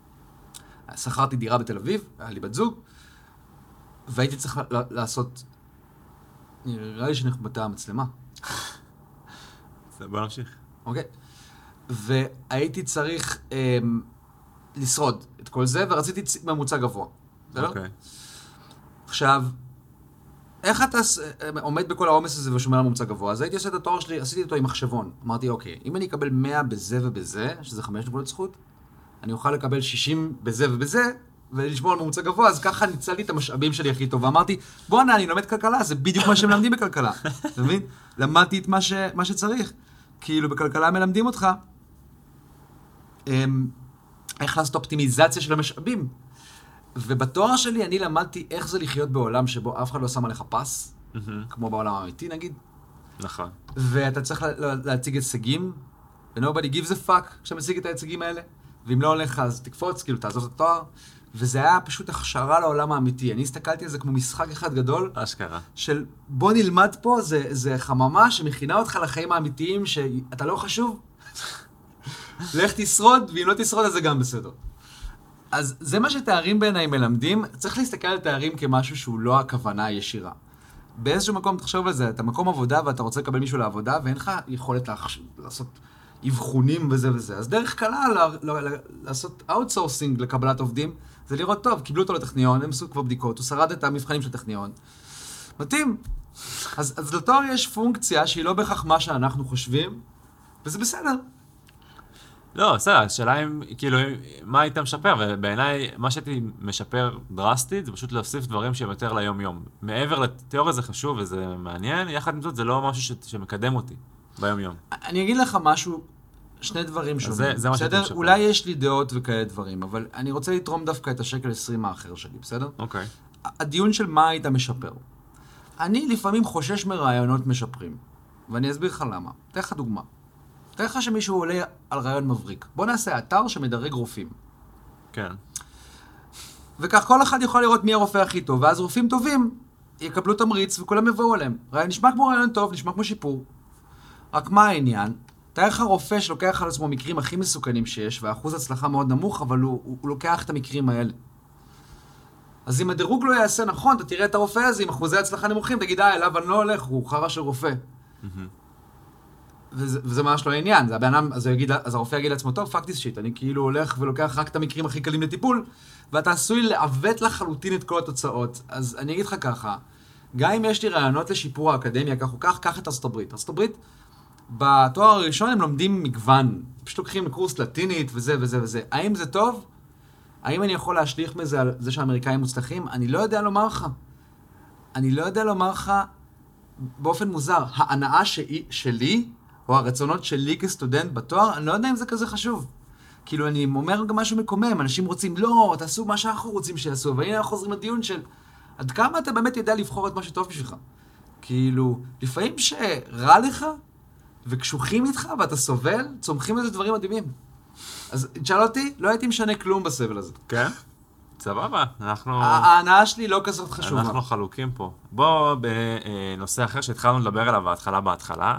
שכרתי דירה בתל אביב, היה לי בת זוג, והייתי צריך לעשות, נראה לי שנחבטה המצלמה. בוא נמשיך. אוקיי. והייתי צריך לשרוד את כל זה, ורציתי ממוצע גבוה. אוקיי. עכשיו, איך אתה עומד בכל העומס הזה ושומר על ממוצע גבוה? אז הייתי עושה את התואר שלי, עשיתי אותו עם מחשבון. אמרתי, אוקיי, אם אני אקבל 100 בזה ובזה, שזה 5 נקודות זכות, אני אוכל לקבל 60 בזה ובזה, ולשמור על ממוצע גבוה, אז ככה ניצלתי את המשאבים שלי הכי טוב. ואמרתי, בוא'נה, אני לומד כלכלה, זה בדיוק מה שמלמדים בכלכלה. אתה מבין? למדתי את מה שצריך. כאילו, בכלכלה מלמדים אותך איך לעשות אופטימיזציה של המשאבים. ובתואר שלי אני למדתי איך זה לחיות בעולם שבו אף אחד לא שם עליך פס, כמו בעולם האמיתי נגיד. נכון. ואתה צריך להציג הישגים, ו-nobody gives a fuck כשאתה מציג את ההישגים האלה, ואם לא הולך אז תקפוץ, כאילו תעזוב את התואר. וזה היה פשוט הכשרה לעולם האמיתי. אני הסתכלתי על זה כמו משחק אחד גדול. אשכרה. של בוא נלמד פה, זה חממה שמכינה אותך לחיים האמיתיים, שאתה לא חשוב. לך תשרוד, ואם לא תשרוד אז זה גם בסדר. אז זה מה שתארים בעיניי מלמדים. צריך להסתכל על תארים כמשהו שהוא לא הכוונה הישירה. באיזשהו מקום תחשוב על זה, אתה מקום עבודה ואתה רוצה לקבל מישהו לעבודה, ואין לך יכולת לעשות אבחונים וזה וזה. אז דרך קלה לעשות אאוטסורסינג לקבלת עובדים, זה לראות טוב, קיבלו אותו לטכניון, הם עשו כבר בדיקות, הוא שרד את המבחנים של הטכניון. מתאים. אז לתואר יש פונקציה שהיא לא בהכרח מה שאנחנו חושבים, וזה בסדר. לא, בסדר, השאלה אם, כאילו, מה היית משפר? ובעיניי, מה שהייתי משפר דרסטית, זה פשוט להוסיף דברים שהם יותר ליום-יום. מעבר לתיאוריה זה חשוב וזה מעניין, יחד עם זאת זה לא משהו שמקדם אותי ביום-יום. אני אגיד לך משהו, שני דברים שונים. זה מה שהייתי משפר. אולי יש לי דעות וכאלה דברים, אבל אני רוצה לתרום דווקא את השקל 20 האחר שלי, בסדר? אוקיי. הדיון של מה היית משפר. אני לפעמים חושש מרעיונות משפרים, ואני אסביר לך למה. אתן לך דוגמה. תראה לך שמישהו עולה על רעיון מבריק. בוא נעשה אתר שמדרג רופאים. כן. וכך כל אחד יכול לראות מי הרופא הכי טוב, ואז רופאים טובים יקבלו תמריץ וכולם יבואו עליהם. נשמע כמו רעיון טוב, נשמע כמו שיפור. רק מה העניין? תאר לך רופא שלוקח על עצמו מקרים הכי מסוכנים שיש, והאחוז הצלחה מאוד נמוך, אבל הוא לוקח את המקרים האלה. אז אם הדירוג לא יעשה נכון, אתה תראה את הרופא הזה עם אחוזי הצלחה נמוכים, תגיד, אליו אני לא הולך, הוא חרא של רופא. וזה ממש לא העניין, זה הבן אדם, אז הרופא יגיד לעצמו, טוב, פאק דיס שיט, אני כאילו הולך ולוקח רק את המקרים הכי קלים לטיפול, ואתה עשוי לעוות לחלוטין את כל התוצאות. אז אני אגיד לך ככה, גם אם יש לי רעיונות לשיפור האקדמיה, כך או כך, קח את ארצות הברית. ארצות הברית, בתואר הראשון הם לומדים מגוון, פשוט לוקחים קורס לטינית וזה וזה וזה. האם זה טוב? האם אני יכול להשליך מזה על זה שהאמריקאים מוצלחים? אני לא יודע לומר לך. אני לא יודע לומר לך באופן מוזר. ההנאה שלי, או הרצונות שלי כסטודנט בתואר, אני לא יודע אם זה כזה חשוב. כאילו, אני אומר גם משהו מקומם. אנשים רוצים, לא, תעשו מה שאנחנו רוצים שיעשו. והנה אנחנו חוזרים לדיון של עד כמה אתה באמת יודע לבחור את מה שטוב בשבילך. כאילו, לפעמים שרע לך, וקשוחים איתך ואתה סובל, צומחים איזה דברים מדהימים. אז תשאל אותי, לא הייתי משנה כלום בסבל הזה. כן? סבבה, אנחנו... ההנאה שלי לא כזאת חשובה. אנחנו חלוקים פה. בוא בנושא אחר שהתחלנו לדבר עליו בהתחלה.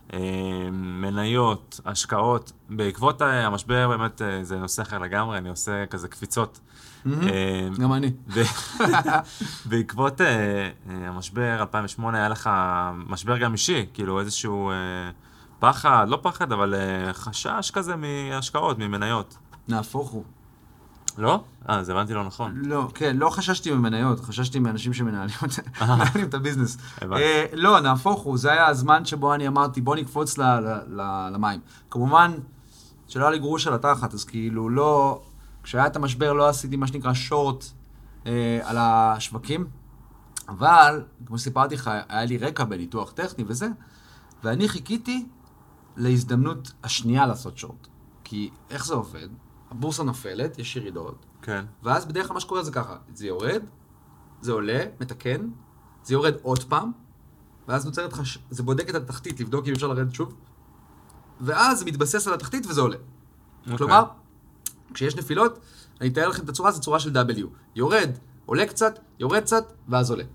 מניות, השקעות. בעקבות המשבר, באמת זה נושא אחר לגמרי, אני עושה כזה קפיצות. גם אני. בעקבות המשבר 2008 היה לך משבר גם אישי, כאילו איזשהו פחד, לא פחד, אבל חשש כזה מהשקעות, ממניות. נהפוך הוא. לא? זה הבנתי לא נכון. לא, כן, לא חששתי ממניות, חששתי מאנשים שמנהלים את הביזנס. הבנתי. לא, נהפוך הוא, זה היה הזמן שבו אני אמרתי, בוא נקפוץ למים. כמובן, שלא היה לי גרוש על התחת, אז כאילו לא... כשהיה את המשבר לא עשיתי מה שנקרא שורט על השווקים, אבל, כמו שסיפרתי לך, היה לי רקע בניתוח טכני וזה, ואני חיכיתי להזדמנות השנייה לעשות שורט. כי איך זה עובד? הבורסה נופלת, יש ירידות, כן. ואז בדרך כלל מה שקורה זה ככה, זה יורד, זה עולה, מתקן, זה יורד עוד פעם, ואז נוצרת לך, זה בודק את התחתית, לבדוק אם אפשר לרדת שוב, ואז זה מתבסס על התחתית וזה עולה. כלומר, כשיש נפילות, אני אתאר לכם את הצורה, זו צורה של W. יורד, עולה קצת, יורד קצת, ואז עולה.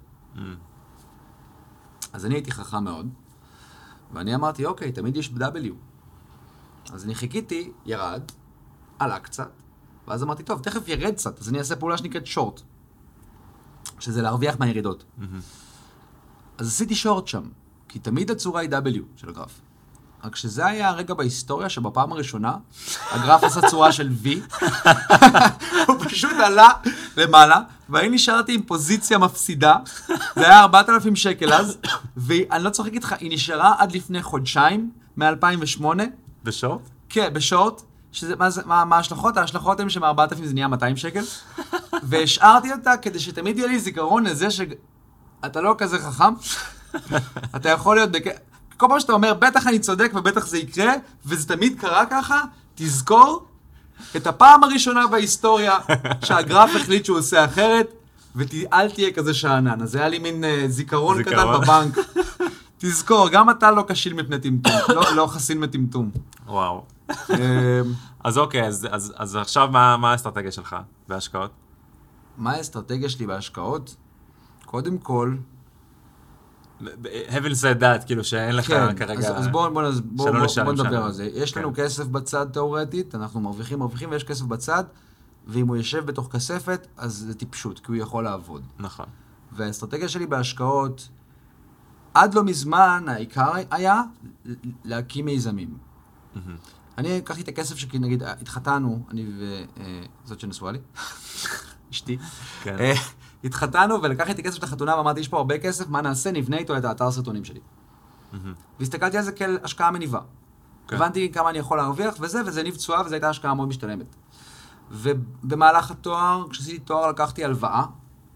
אז אני הייתי חכם מאוד, ואני אמרתי, אוקיי, תמיד יש W. אז אני חיכיתי, ירד, עלה קצת, ואז אמרתי, טוב, תכף ירד קצת, אז אני אעשה פעולה שנקראת שורט, שזה להרוויח מהירידות. אז עשיתי שורט שם, כי תמיד הצורה היא W של הגרף. רק שזה היה הרגע בהיסטוריה שבפעם הראשונה, הגרף עשה צורה של V, הוא פשוט עלה למעלה, ואני נשארתי עם פוזיציה מפסידה, זה היה 4,000 שקל אז, ואני לא צוחק איתך, היא נשארה עד לפני חודשיים, מ-2008. בשורט? כן, בשורט. מה ההשלכות? ההשלכות הן שמ-4,000 זה נהיה 200 שקל, והשארתי אותה כדי שתמיד יהיה לי זיכרון לזה שאתה לא כזה חכם, אתה יכול להיות כל פעם שאתה אומר, בטח אני צודק ובטח זה יקרה, וזה תמיד קרה ככה, תזכור את הפעם הראשונה בהיסטוריה שהגרף החליט שהוא עושה אחרת, ואל תהיה כזה שענן. אז היה לי מין זיכרון קטן בבנק. תזכור, גם אתה לא קשיל מפני טמטום, לא חסין מטמטום. וואו. אז אוקיי, אז עכשיו מה האסטרטגיה שלך בהשקעות? מה האסטרטגיה שלי בהשקעות? קודם כל... Having said that, כאילו שאין לך כרגע... אז בוא נדבר על זה. יש לנו כסף בצד תיאורטית, אנחנו מרוויחים ויש כסף בצד, ואם הוא יושב בתוך כספת, אז זה טיפשות, כי הוא יכול לעבוד. נכון. והאסטרטגיה שלי בהשקעות, עד לא מזמן, העיקר היה להקים מיזמים. אני לקחתי את הכסף שנגיד, התחתנו, אני וזאת שנשואה לי, אשתי. כן. התחתנו ולקחתי את הכסף לחתונה ואמרתי, יש פה הרבה כסף, מה נעשה? נבנה איתו את האתר סרטונים שלי. והסתכלתי על זה כאל השקעה מניבה. הבנתי כמה אני יכול להרוויח וזה ניב תשואה, וזו הייתה השקעה מאוד משתלמת. ובמהלך התואר, כשעשיתי תואר, לקחתי הלוואה,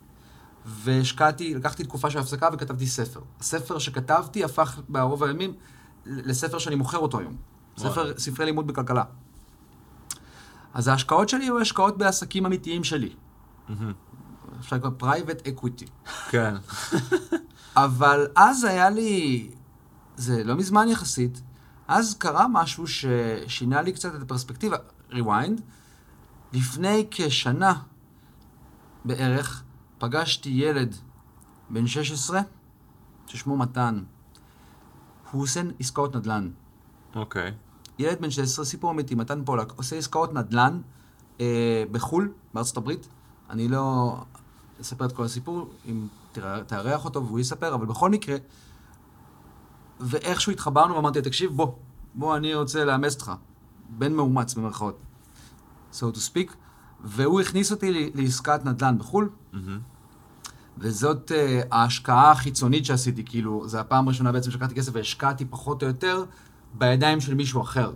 לקחתי תקופה של הפסקה וכתבתי ספר. הספר שכתבתי הפך ברוב הימים לספר שאני מוכר אותו היום. ספרי לימוד בכלכלה. אז ההשקעות שלי היו השקעות בעסקים אמיתיים שלי. אפשר לקרוא private equity. כן. אבל אז היה לי, זה לא מזמן יחסית, אז קרה משהו ששינה לי קצת את הפרספקטיבה. rewind. לפני כשנה בערך פגשתי ילד בן 16, ששמו מתן. הוא עושה עסקאות נדל"ן. אוקיי. ילד בן 16, סיפור אמיתי, מתן פולק, עושה עסקאות נדל"ן בחול, בארצות הברית. אני לא אספר את כל הסיפור, אם תארח אותו והוא יספר, אבל בכל מקרה, ואיכשהו התחברנו ואמרתי, תקשיב, בוא, אני רוצה לאמץ אותך. בן מאומץ במרכאות. So to speak. והוא הכניס אותי לעסקת נדל"ן בחול, וזאת ההשקעה החיצונית שעשיתי, כאילו, זו הפעם הראשונה בעצם שקעתי כסף והשקעתי פחות או יותר בידיים של מישהו אחר.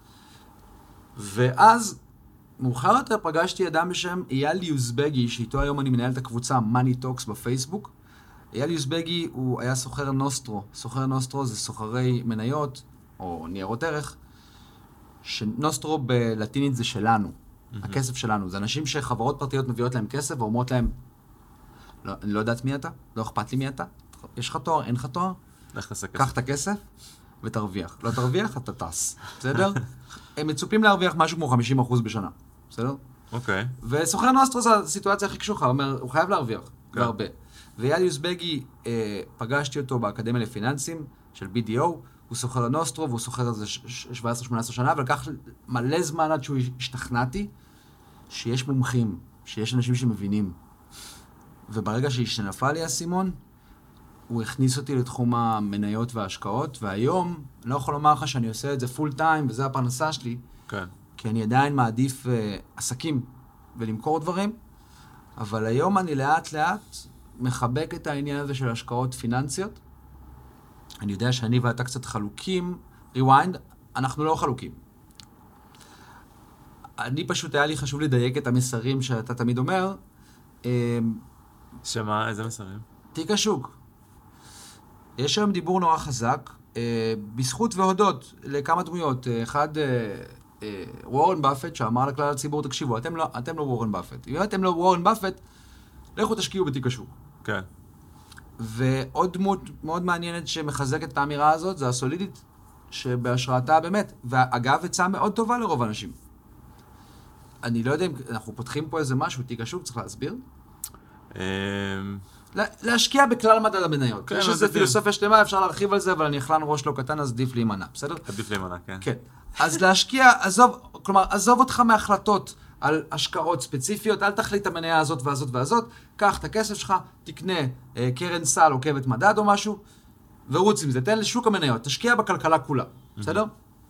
ואז, מאוחר יותר פגשתי אדם בשם אייל יוזבגי, שאיתו היום אני מנהל את הקבוצה Money Talks בפייסבוק. אייל יוזבגי הוא היה סוחר נוסטרו. סוחר נוסטרו זה סוחרי מניות, או ניירות ערך, שנוסטרו בלטינית זה שלנו. הכסף שלנו. זה אנשים שחברות פרטיות מביאות להם כסף ואומרות להם, לא, אני לא יודעת מי אתה, לא אכפת לי מי אתה, יש לך תואר, אין לך תואר, קח את הכסף ותרוויח. לא תרוויח, אתה טס. בסדר? הם מצופים להרוויח משהו כמו 50% בשנה. בסדר? אוקיי. וסוחר נוסטרו זה הסיטואציה הכי קשוחה, הוא חייב להרוויח, והרבה. ואייל יוזבגי, פגשתי אותו באקדמיה לפיננסים של BDO, הוא סוחר נוסטרו והוא סוחר איזה 17-18 שנה, אבל לקח מלא זמן עד שהוא השתכנעתי שיש מומחים, שיש אנשים שמבינים. וברגע שנפל לי הסימון, הוא הכניס אותי לתחום המניות וההשקעות, והיום אני לא יכול לומר לך שאני עושה את זה פול טיים, וזה הפרנסה שלי, כן. כי אני עדיין מעדיף עסקים ולמכור דברים, אבל היום אני לאט לאט מחבק את העניין הזה של השקעות פיננסיות. אני יודע שאני ואתה קצת חלוקים, rewind, אנחנו לא חלוקים. אני פשוט היה לי חשוב לדייק את המסרים שאתה תמיד אומר. שמה? איזה מסרים? תיק השוק. יש היום דיבור נורא חזק, בזכות והודות לכמה דמויות. אחד, וורן באפט, שאמר לכלל הציבור, תקשיבו, אתם לא וורן באפט. אם אתם לא וורן באפט, לכו תשקיעו בתיק השוק. כן. ועוד דמות מאוד מעניינת שמחזקת את האמירה הזאת, זה הסולידית, שבהשראתה באמת, ואגב, עצה מאוד טובה לרוב האנשים. אני לא יודע אם אנחנו פותחים פה איזה משהו, תיק השוק, צריך להסביר? להשקיע בכלל מדד המניות. יש איזו פילוסופיה שלמה, אפשר להרחיב על זה, אבל אני אכלן ראש לא קטן, אז עדיף להימנע, בסדר? עדיף להימנע, כן. כן. אז להשקיע, עזוב אותך מהחלטות על השקעות ספציפיות, אל תחליט המניה הזאת והזאת והזאת, קח את הכסף שלך, תקנה קרן סל או קבת מדד או משהו, ורוץ עם זה, תן לשוק המניות, תשקיע בכלכלה כולה, בסדר?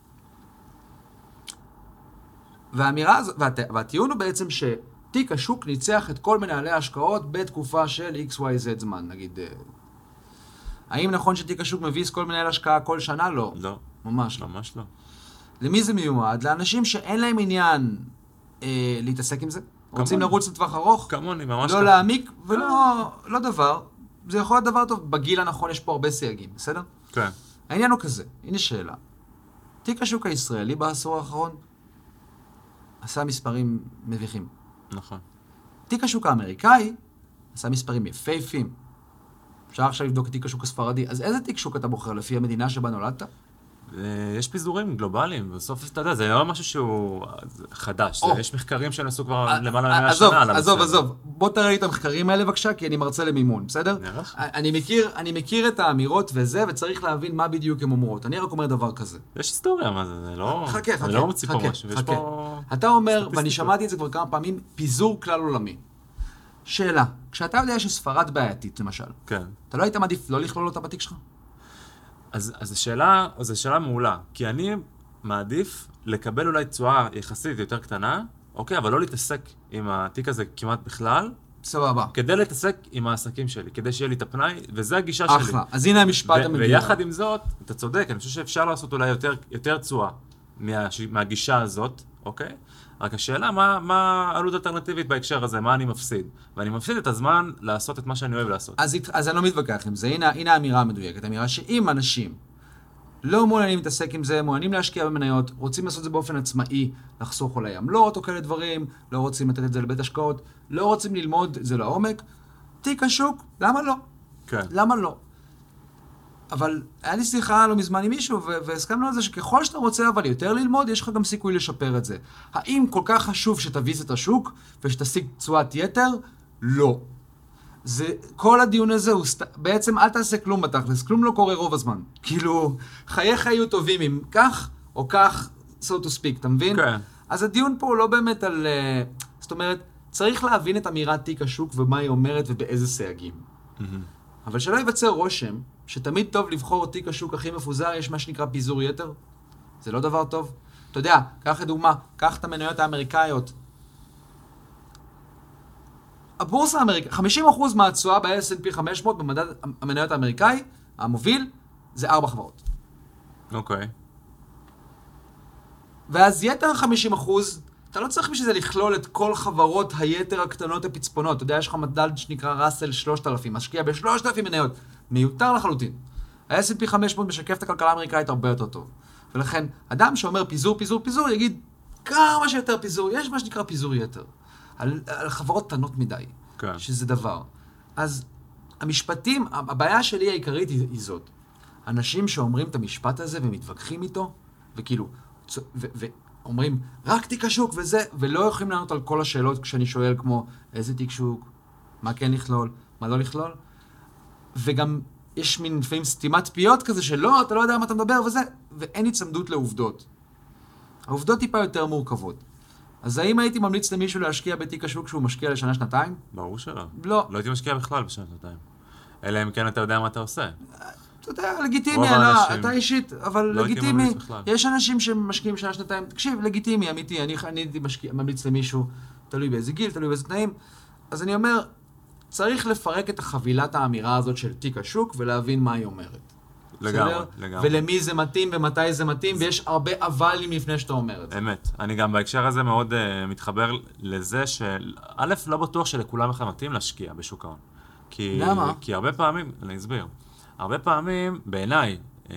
והאמירה הזאת, והטיעון הוא בעצם שתיק השוק ניצח את כל מנהלי ההשקעות בתקופה של XYZ זמן, נגיד. האם נכון שתיק השוק מביס כל מנהל השקעה כל שנה? לא. לא. ממש לא. ממש לא. למי זה מיועד? לאנשים שאין להם עניין להתעסק עם זה. רוצים לרוץ לטווח ארוך. כמוני, ממש לא להעמיק ולא דבר. זה יכול להיות דבר טוב. בגיל הנכון יש פה הרבה סייגים, בסדר? כן. העניין הוא כזה. הנה שאלה. תיק השוק הישראלי בעשור האחרון עשה מספרים מביכים. נכון. תיק השוק האמריקאי עשה מספרים יפהפים. אפשר עכשיו לבדוק את תיק השוק הספרדי. אז איזה תיק שוק אתה בוחר לפי המדינה שבה נולדת? יש פיזורים גלובליים, בסוף אתה יודע, זה לא משהו שהוא חדש, יש מחקרים שנעשו כבר למעלה מ100 שנה על הנושא. עזוב, בוא תראה לי את המחקרים האלה בבקשה, כי אני מרצה למימון, בסדר? אני מכיר את האמירות וזה, וצריך להבין מה בדיוק הן אומרות. אני רק אומר דבר כזה. יש היסטוריה, מה זה לא... חכה. אני לא מוציא פה משהו, ויש פה... אתה אומר, ואני שמעתי את זה כבר כמה פעמים, פיזור כלל עולמי. שאלה, כשאתה יודע שספרד בעייתית, למשל, אתה לא היית מעדיף לא לכלול אותה בתיק שלך? אז זו שאלה מעולה, כי אני מעדיף לקבל אולי תשואה יחסית יותר קטנה, אוקיי, אבל לא להתעסק עם התיק הזה כמעט בכלל. סבבה. כדי להתעסק עם העסקים שלי, כדי שיהיה לי את הפנאי, וזה הגישה שלי. אחלה, אז הנה המשפט המגיע. ויחד עם זאת, אתה צודק, אני חושב שאפשר לעשות אולי יותר תשואה מהגישה הזאת, אוקיי? רק השאלה, מה העלות אלטרנטיבית בהקשר הזה? מה אני מפסיד? ואני מפסיד את הזמן לעשות את מה שאני אוהב לעשות. אז אני לא מתווכח עם זה. הנה האמירה המדויקת. האמירה שאם אנשים לא מעוניינים להתעסק עם זה, מעוניינים להשקיע במניות, רוצים לעשות את זה באופן עצמאי, לחסוך אולי עמלות או כאלה דברים, לא רוצים לתת את זה לבית השקעות, לא רוצים ללמוד את זה לעומק, תיק השוק, למה לא? כן. למה לא? אבל היה לי שיחה לא מזמן עם מישהו, והסכמנו על זה שככל שאתה רוצה אבל יותר ללמוד, יש לך גם סיכוי לשפר את זה. האם כל כך חשוב שתביס את השוק ושתשיג תשואת יתר? לא. כל הדיון הזה הוא בעצם אל תעשה כלום בתכלס, כלום לא קורה רוב הזמן. כאילו, חייך יהיו טובים אם כך או כך, so to speak, אתה מבין? כן. אז הדיון פה הוא לא באמת על... זאת אומרת, צריך להבין את אמירת תיק השוק ומה היא אומרת ובאיזה סייגים. אבל שלא ייווצר רושם שתמיד טוב לבחור תיק השוק הכי מפוזר, יש מה שנקרא פיזור יתר. זה לא דבר טוב. אתה יודע, קח לדוגמה, קח את המניות האמריקאיות. הבורסה האמריקאית, 50% מהתשואה ב-S&P 500 במדד המניות האמריקאי, המוביל, זה 4 חברות. אוקיי. ואז יתר 50%, אתה לא צריך בשביל זה לכלול את כל חברות היתר הקטנות הפצפונות. אתה יודע, יש לך מדד שנקרא ראסל 3000, משקיע ב-3,000 מניות. מיותר לחלוטין. ה-S&P 500 משקף את הכלכלה האמריקאית הרבה יותר טוב. ולכן, אדם שאומר פיזור, פיזור, פיזור, יגיד כמה שיותר פיזור. יש מה שנקרא פיזור יתר. על חברות קטנות מדי. כן. שזה דבר. אז המשפטים, הבעיה שלי העיקרית היא זאת. אנשים שאומרים את המשפט הזה ומתווכחים איתו, וכאילו, אומרים, רק תיק השוק וזה, ולא יכולים לענות על כל השאלות כשאני שואל כמו, איזה תיק שוק, מה כן לכלול, מה לא לכלול, וגם יש מין לפעמים סתימת פיות כזה שלא, אתה לא יודע מה אתה מדבר וזה, ואין הצמדות לעובדות. העובדות טיפה יותר מורכבות. אז האם הייתי ממליץ למישהו להשקיע בתיק השוק שהוא משקיע לשנה, שנתיים? ברור שלא. לא. לא הייתי משקיע בכלל בשנה, שנתיים. אלא אם כן אתה יודע מה אתה עושה. אתה יודע, לגיטימי, אתה אישית, אבל לגיטימי. יש אנשים שמשקיעים שנה, שנתיים. תקשיב, לגיטימי, אמיתי. אני הייתי ממליץ למישהו, תלוי באיזה גיל, תלוי באיזה תנאים. אז אני אומר, צריך לפרק את החבילת האמירה הזאת של תיק השוק ולהבין מה היא אומרת. לגמרי. ולמי זה מתאים ומתי זה מתאים, ויש הרבה אבלים לפני שאתה אומר את זה. אמת. אני גם בהקשר הזה מאוד מתחבר לזה שא', לא בטוח שלכולם בכלל מתאים להשקיע בשוק ההון. למה? כי הרבה פעמים, אני אסביר, הרבה פעמים, בעיניי,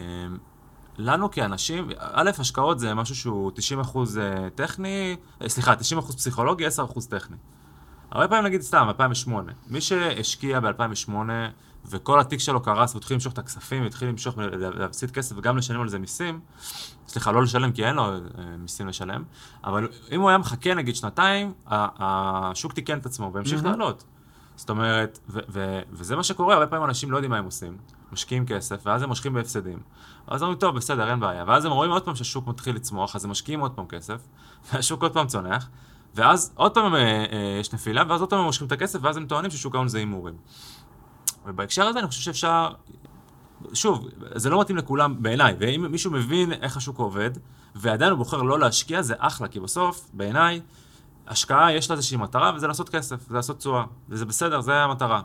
לנו כאנשים, א', השקעות זה משהו שהוא 90% טכני, סליחה, 90% פסיכולוגי, 10% טכני. הרבה פעמים נגיד סתם, 2008. מי שהשקיע ב-2008 וכל התיק שלו קרס והתחיל למשוך את הכספים, והתחיל למשוך להפסיד כסף וגם לשלם על זה מיסים, סליחה, לא לשלם כי אין לו מיסים לשלם, אבל אם הוא היה מחכה נגיד שנתיים, השוק תיקן את עצמו והמשיך לעלות. זאת אומרת, וזה מה שקורה, הרבה פעמים אנשים לא יודעים מה הם עושים, משקיעים כסף, ואז הם מושכים בהפסדים. ואז אומרים, טוב, בסדר, אין בעיה. ואז הם רואים עוד פעם שהשוק מתחיל לצמוח, אז הם משקיעים עוד פעם כסף, והשוק עוד פעם צונח, ואז עוד פעם יש נפילה, ואז עוד פעם הם מושכים את הכסף, ואז הם טוענים ששוק ההון זה הימורים. ובהקשר הזה אני חושב שאפשר, שוב, זה לא מתאים לכולם בעיניי, ואם מישהו מבין איך השוק עובד, ועדיין הוא בוחר לא להשקיע, זה אחלה, כי בסוף, בעיניי, השקעה יש לה איזושהי מטרה, וזה לעשות כסף, זה לעשות תשואה, וזה בסדר, זה המטרה.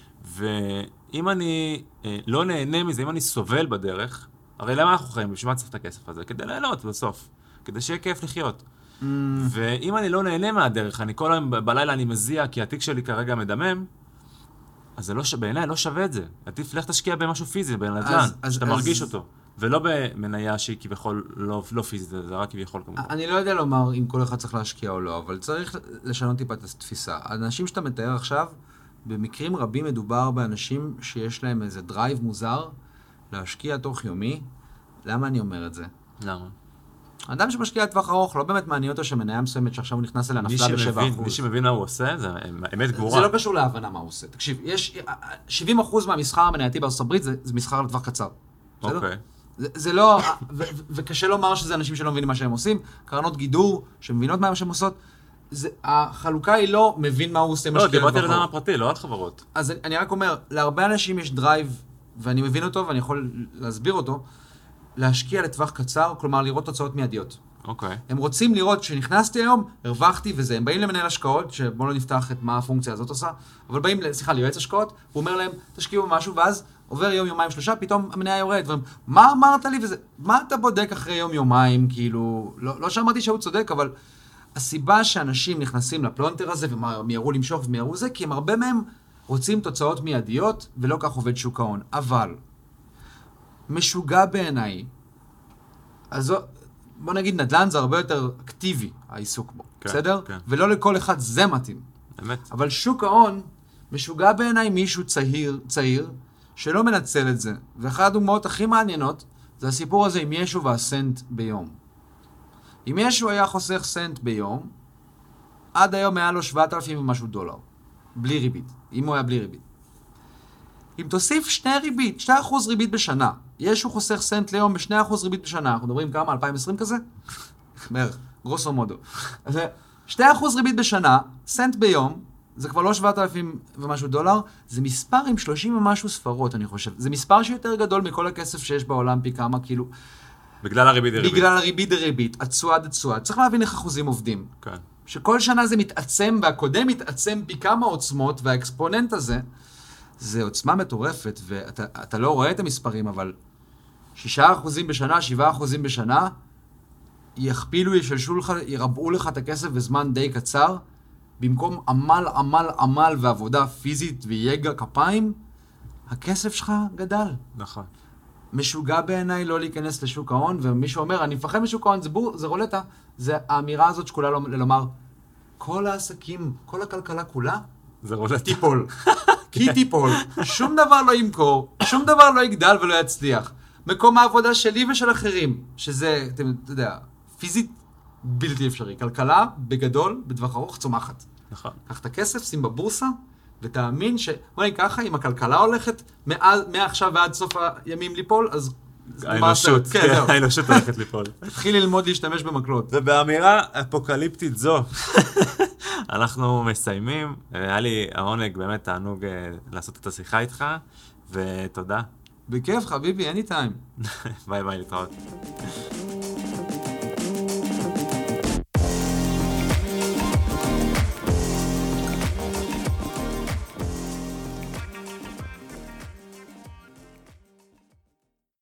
ואם אני לא נהנה מזה, אם אני סובל בדרך, הרי למה אנחנו חיים? בשביל מה צריך את הכסף הזה? כדי ליהנות בסוף, כדי שיהיה כיף לחיות. ואם אני לא נהנה מהדרך, אני כל היום בלילה אני מזיע, כי התיק שלי כרגע מדמם, אז זה לא, בעיניי לא שווה את זה. עדיף לך תשקיע במשהו פיזי, בנדל"ן, שאתה מרגיש אותו. ולא במניה שהיא כביכול לא פיזית, זה רק כביכול כמובן. אני לא יודע לומר אם כל אחד צריך להשקיע או לא, אבל צריך לשנות טיפה את התפיסה. האנשים שאתה מתאר עכשיו, במקרים רבים מדובר באנשים שיש להם איזה דרייב מוזר להשקיע תוך יומי. למה אני אומר את זה? למה? האדם שמשקיע לטווח ארוך לא באמת מעניין אותו שמניה מסוימת שעכשיו הוא נכנס אליה נפלה ב7%. מי שמבין מה הוא עושה, זה אמת גמורה. זה לא קשור להבנה מה הוא עושה. תקשיב, יש 70% מהמסחר המנייתי בארצות הברית זה מסחר לטווח קצר. אוקיי. זה לא, וקשה לומר שזה אנשים שלא מבינים מה שהם עושים, קרנות גידור שמבינות מה שהם עושות, החלוקה היא לא מבין מה הוא עושה משקיע לטווח ארוך. לא, דיברתי על אדם הפרטי, לא על חברות. אז אני רק אומר, להרבה אנשים יש דרייב, ואני מבין אותו ואני יכול להסביר אותו, להשקיע לטווח קצר, כלומר לראות תוצאות מיידיות. אוקיי. הם רוצים לראות שנכנסתי היום, הרווחתי וזה. הם באים למנהל השקעות, שבואו לא נפתח את מה הפונקציה הזאת עושה, אבל באים, ליועץ השקעות, הוא אומר להם, תשקיעו במשהו, ואז עובר יום, יומיים, שלושה, פתאום המניה יורד, ואומרים, מה אמרת לי וזה? מה אתה בודק אחרי יום, יומיים? כאילו, לא שאמרתי שהוא צודק, אבל הסיבה שאנשים נכנסים לפלונטר הזה, ומיירו למשוך ומיירו זה, כי הם הרבה מהם רוצים תוצאות מיידיות, ולא כך עובד שוק ההון. אבל, משוגע בעיניי, אז בוא נגיד נדל"ן זה הרבה יותר אקטיבי, העיסוק בו, כן, בסדר? כן. ולא לכל אחד זה מתאים. באמת. אבל שוק ההון, משוגע בעיניי מישהו צעיר, שלא מנצל את זה. ואחת הדוגמאות הכי מעניינות, זה הסיפור הזה עם ישו והסנט ביום. אם ישו היה חוסך סנט ביום, עד היום היה לו 7,000 ומשהו דולר. בלי ריבית. אם הוא היה בלי ריבית. אם תוסיף 2% ריבית בשנה, ישו חוסך סנט ליום ב2% ריבית בשנה, אנחנו מדברים כמה? 2020 כזה? בערך, גרוסו מודו. אז 2% ריבית בשנה, סנט ביום, זה כבר לא 7,000 ומשהו דולר, זה מספר עם 30 ומשהו ספרות, אני חושב. זה מספר שיותר גדול מכל הכסף שיש בעולם פי כמה, כאילו... בגלל הריבית דריבית. בגלל הריבית דריבית, התשואה דתשואה. צריך להבין איך אחוזים עובדים. כן. שכל שנה זה מתעצם, והקודם מתעצם פי כמה עוצמות, והאקספוננט הזה, זה עוצמה מטורפת, ואתה לא רואה את המספרים, אבל 6% בשנה, 7% בשנה, יכפילו, ישלשו לך, ירבעו לך את הכסף בזמן די קצר, במקום עמל ועבודה פיזית ויגע כפיים, הכסף שלך גדל. נכון. משוגע בעיניי לא להיכנס לשוק ההון, ומישהו אומר, אני מפחד משוק ההון, זה רולטה, זה האמירה הזאת שכולה לומר, כל העסקים, כל הכלכלה כולה, זה רולטה. תיפול. כי תיפול. שום דבר לא ימכור, שום דבר לא יגדל ולא יצליח. מקום העבודה שלי ושל אחרים, שזה, אתה יודע, פיזית בלתי אפשרי. כלכלה, בגדול, בטווח ארוך, צומחת. נכון. קח את הכסף, שים בבורסה, ותאמין בואי ככה, אם הכלכלה הולכת מעכשיו ועד סוף הימים ליפול, אז... האנושות, כן, האנושות הולכת ליפול. תתחיל ללמוד להשתמש במקלות. ובאמירה אפוקליפטית זו, אנחנו מסיימים. היה לי העונג, באמת תענוג לעשות את השיחה איתך, ותודה. בכיף, חביבי, anytime. ביי ביי, להתראות.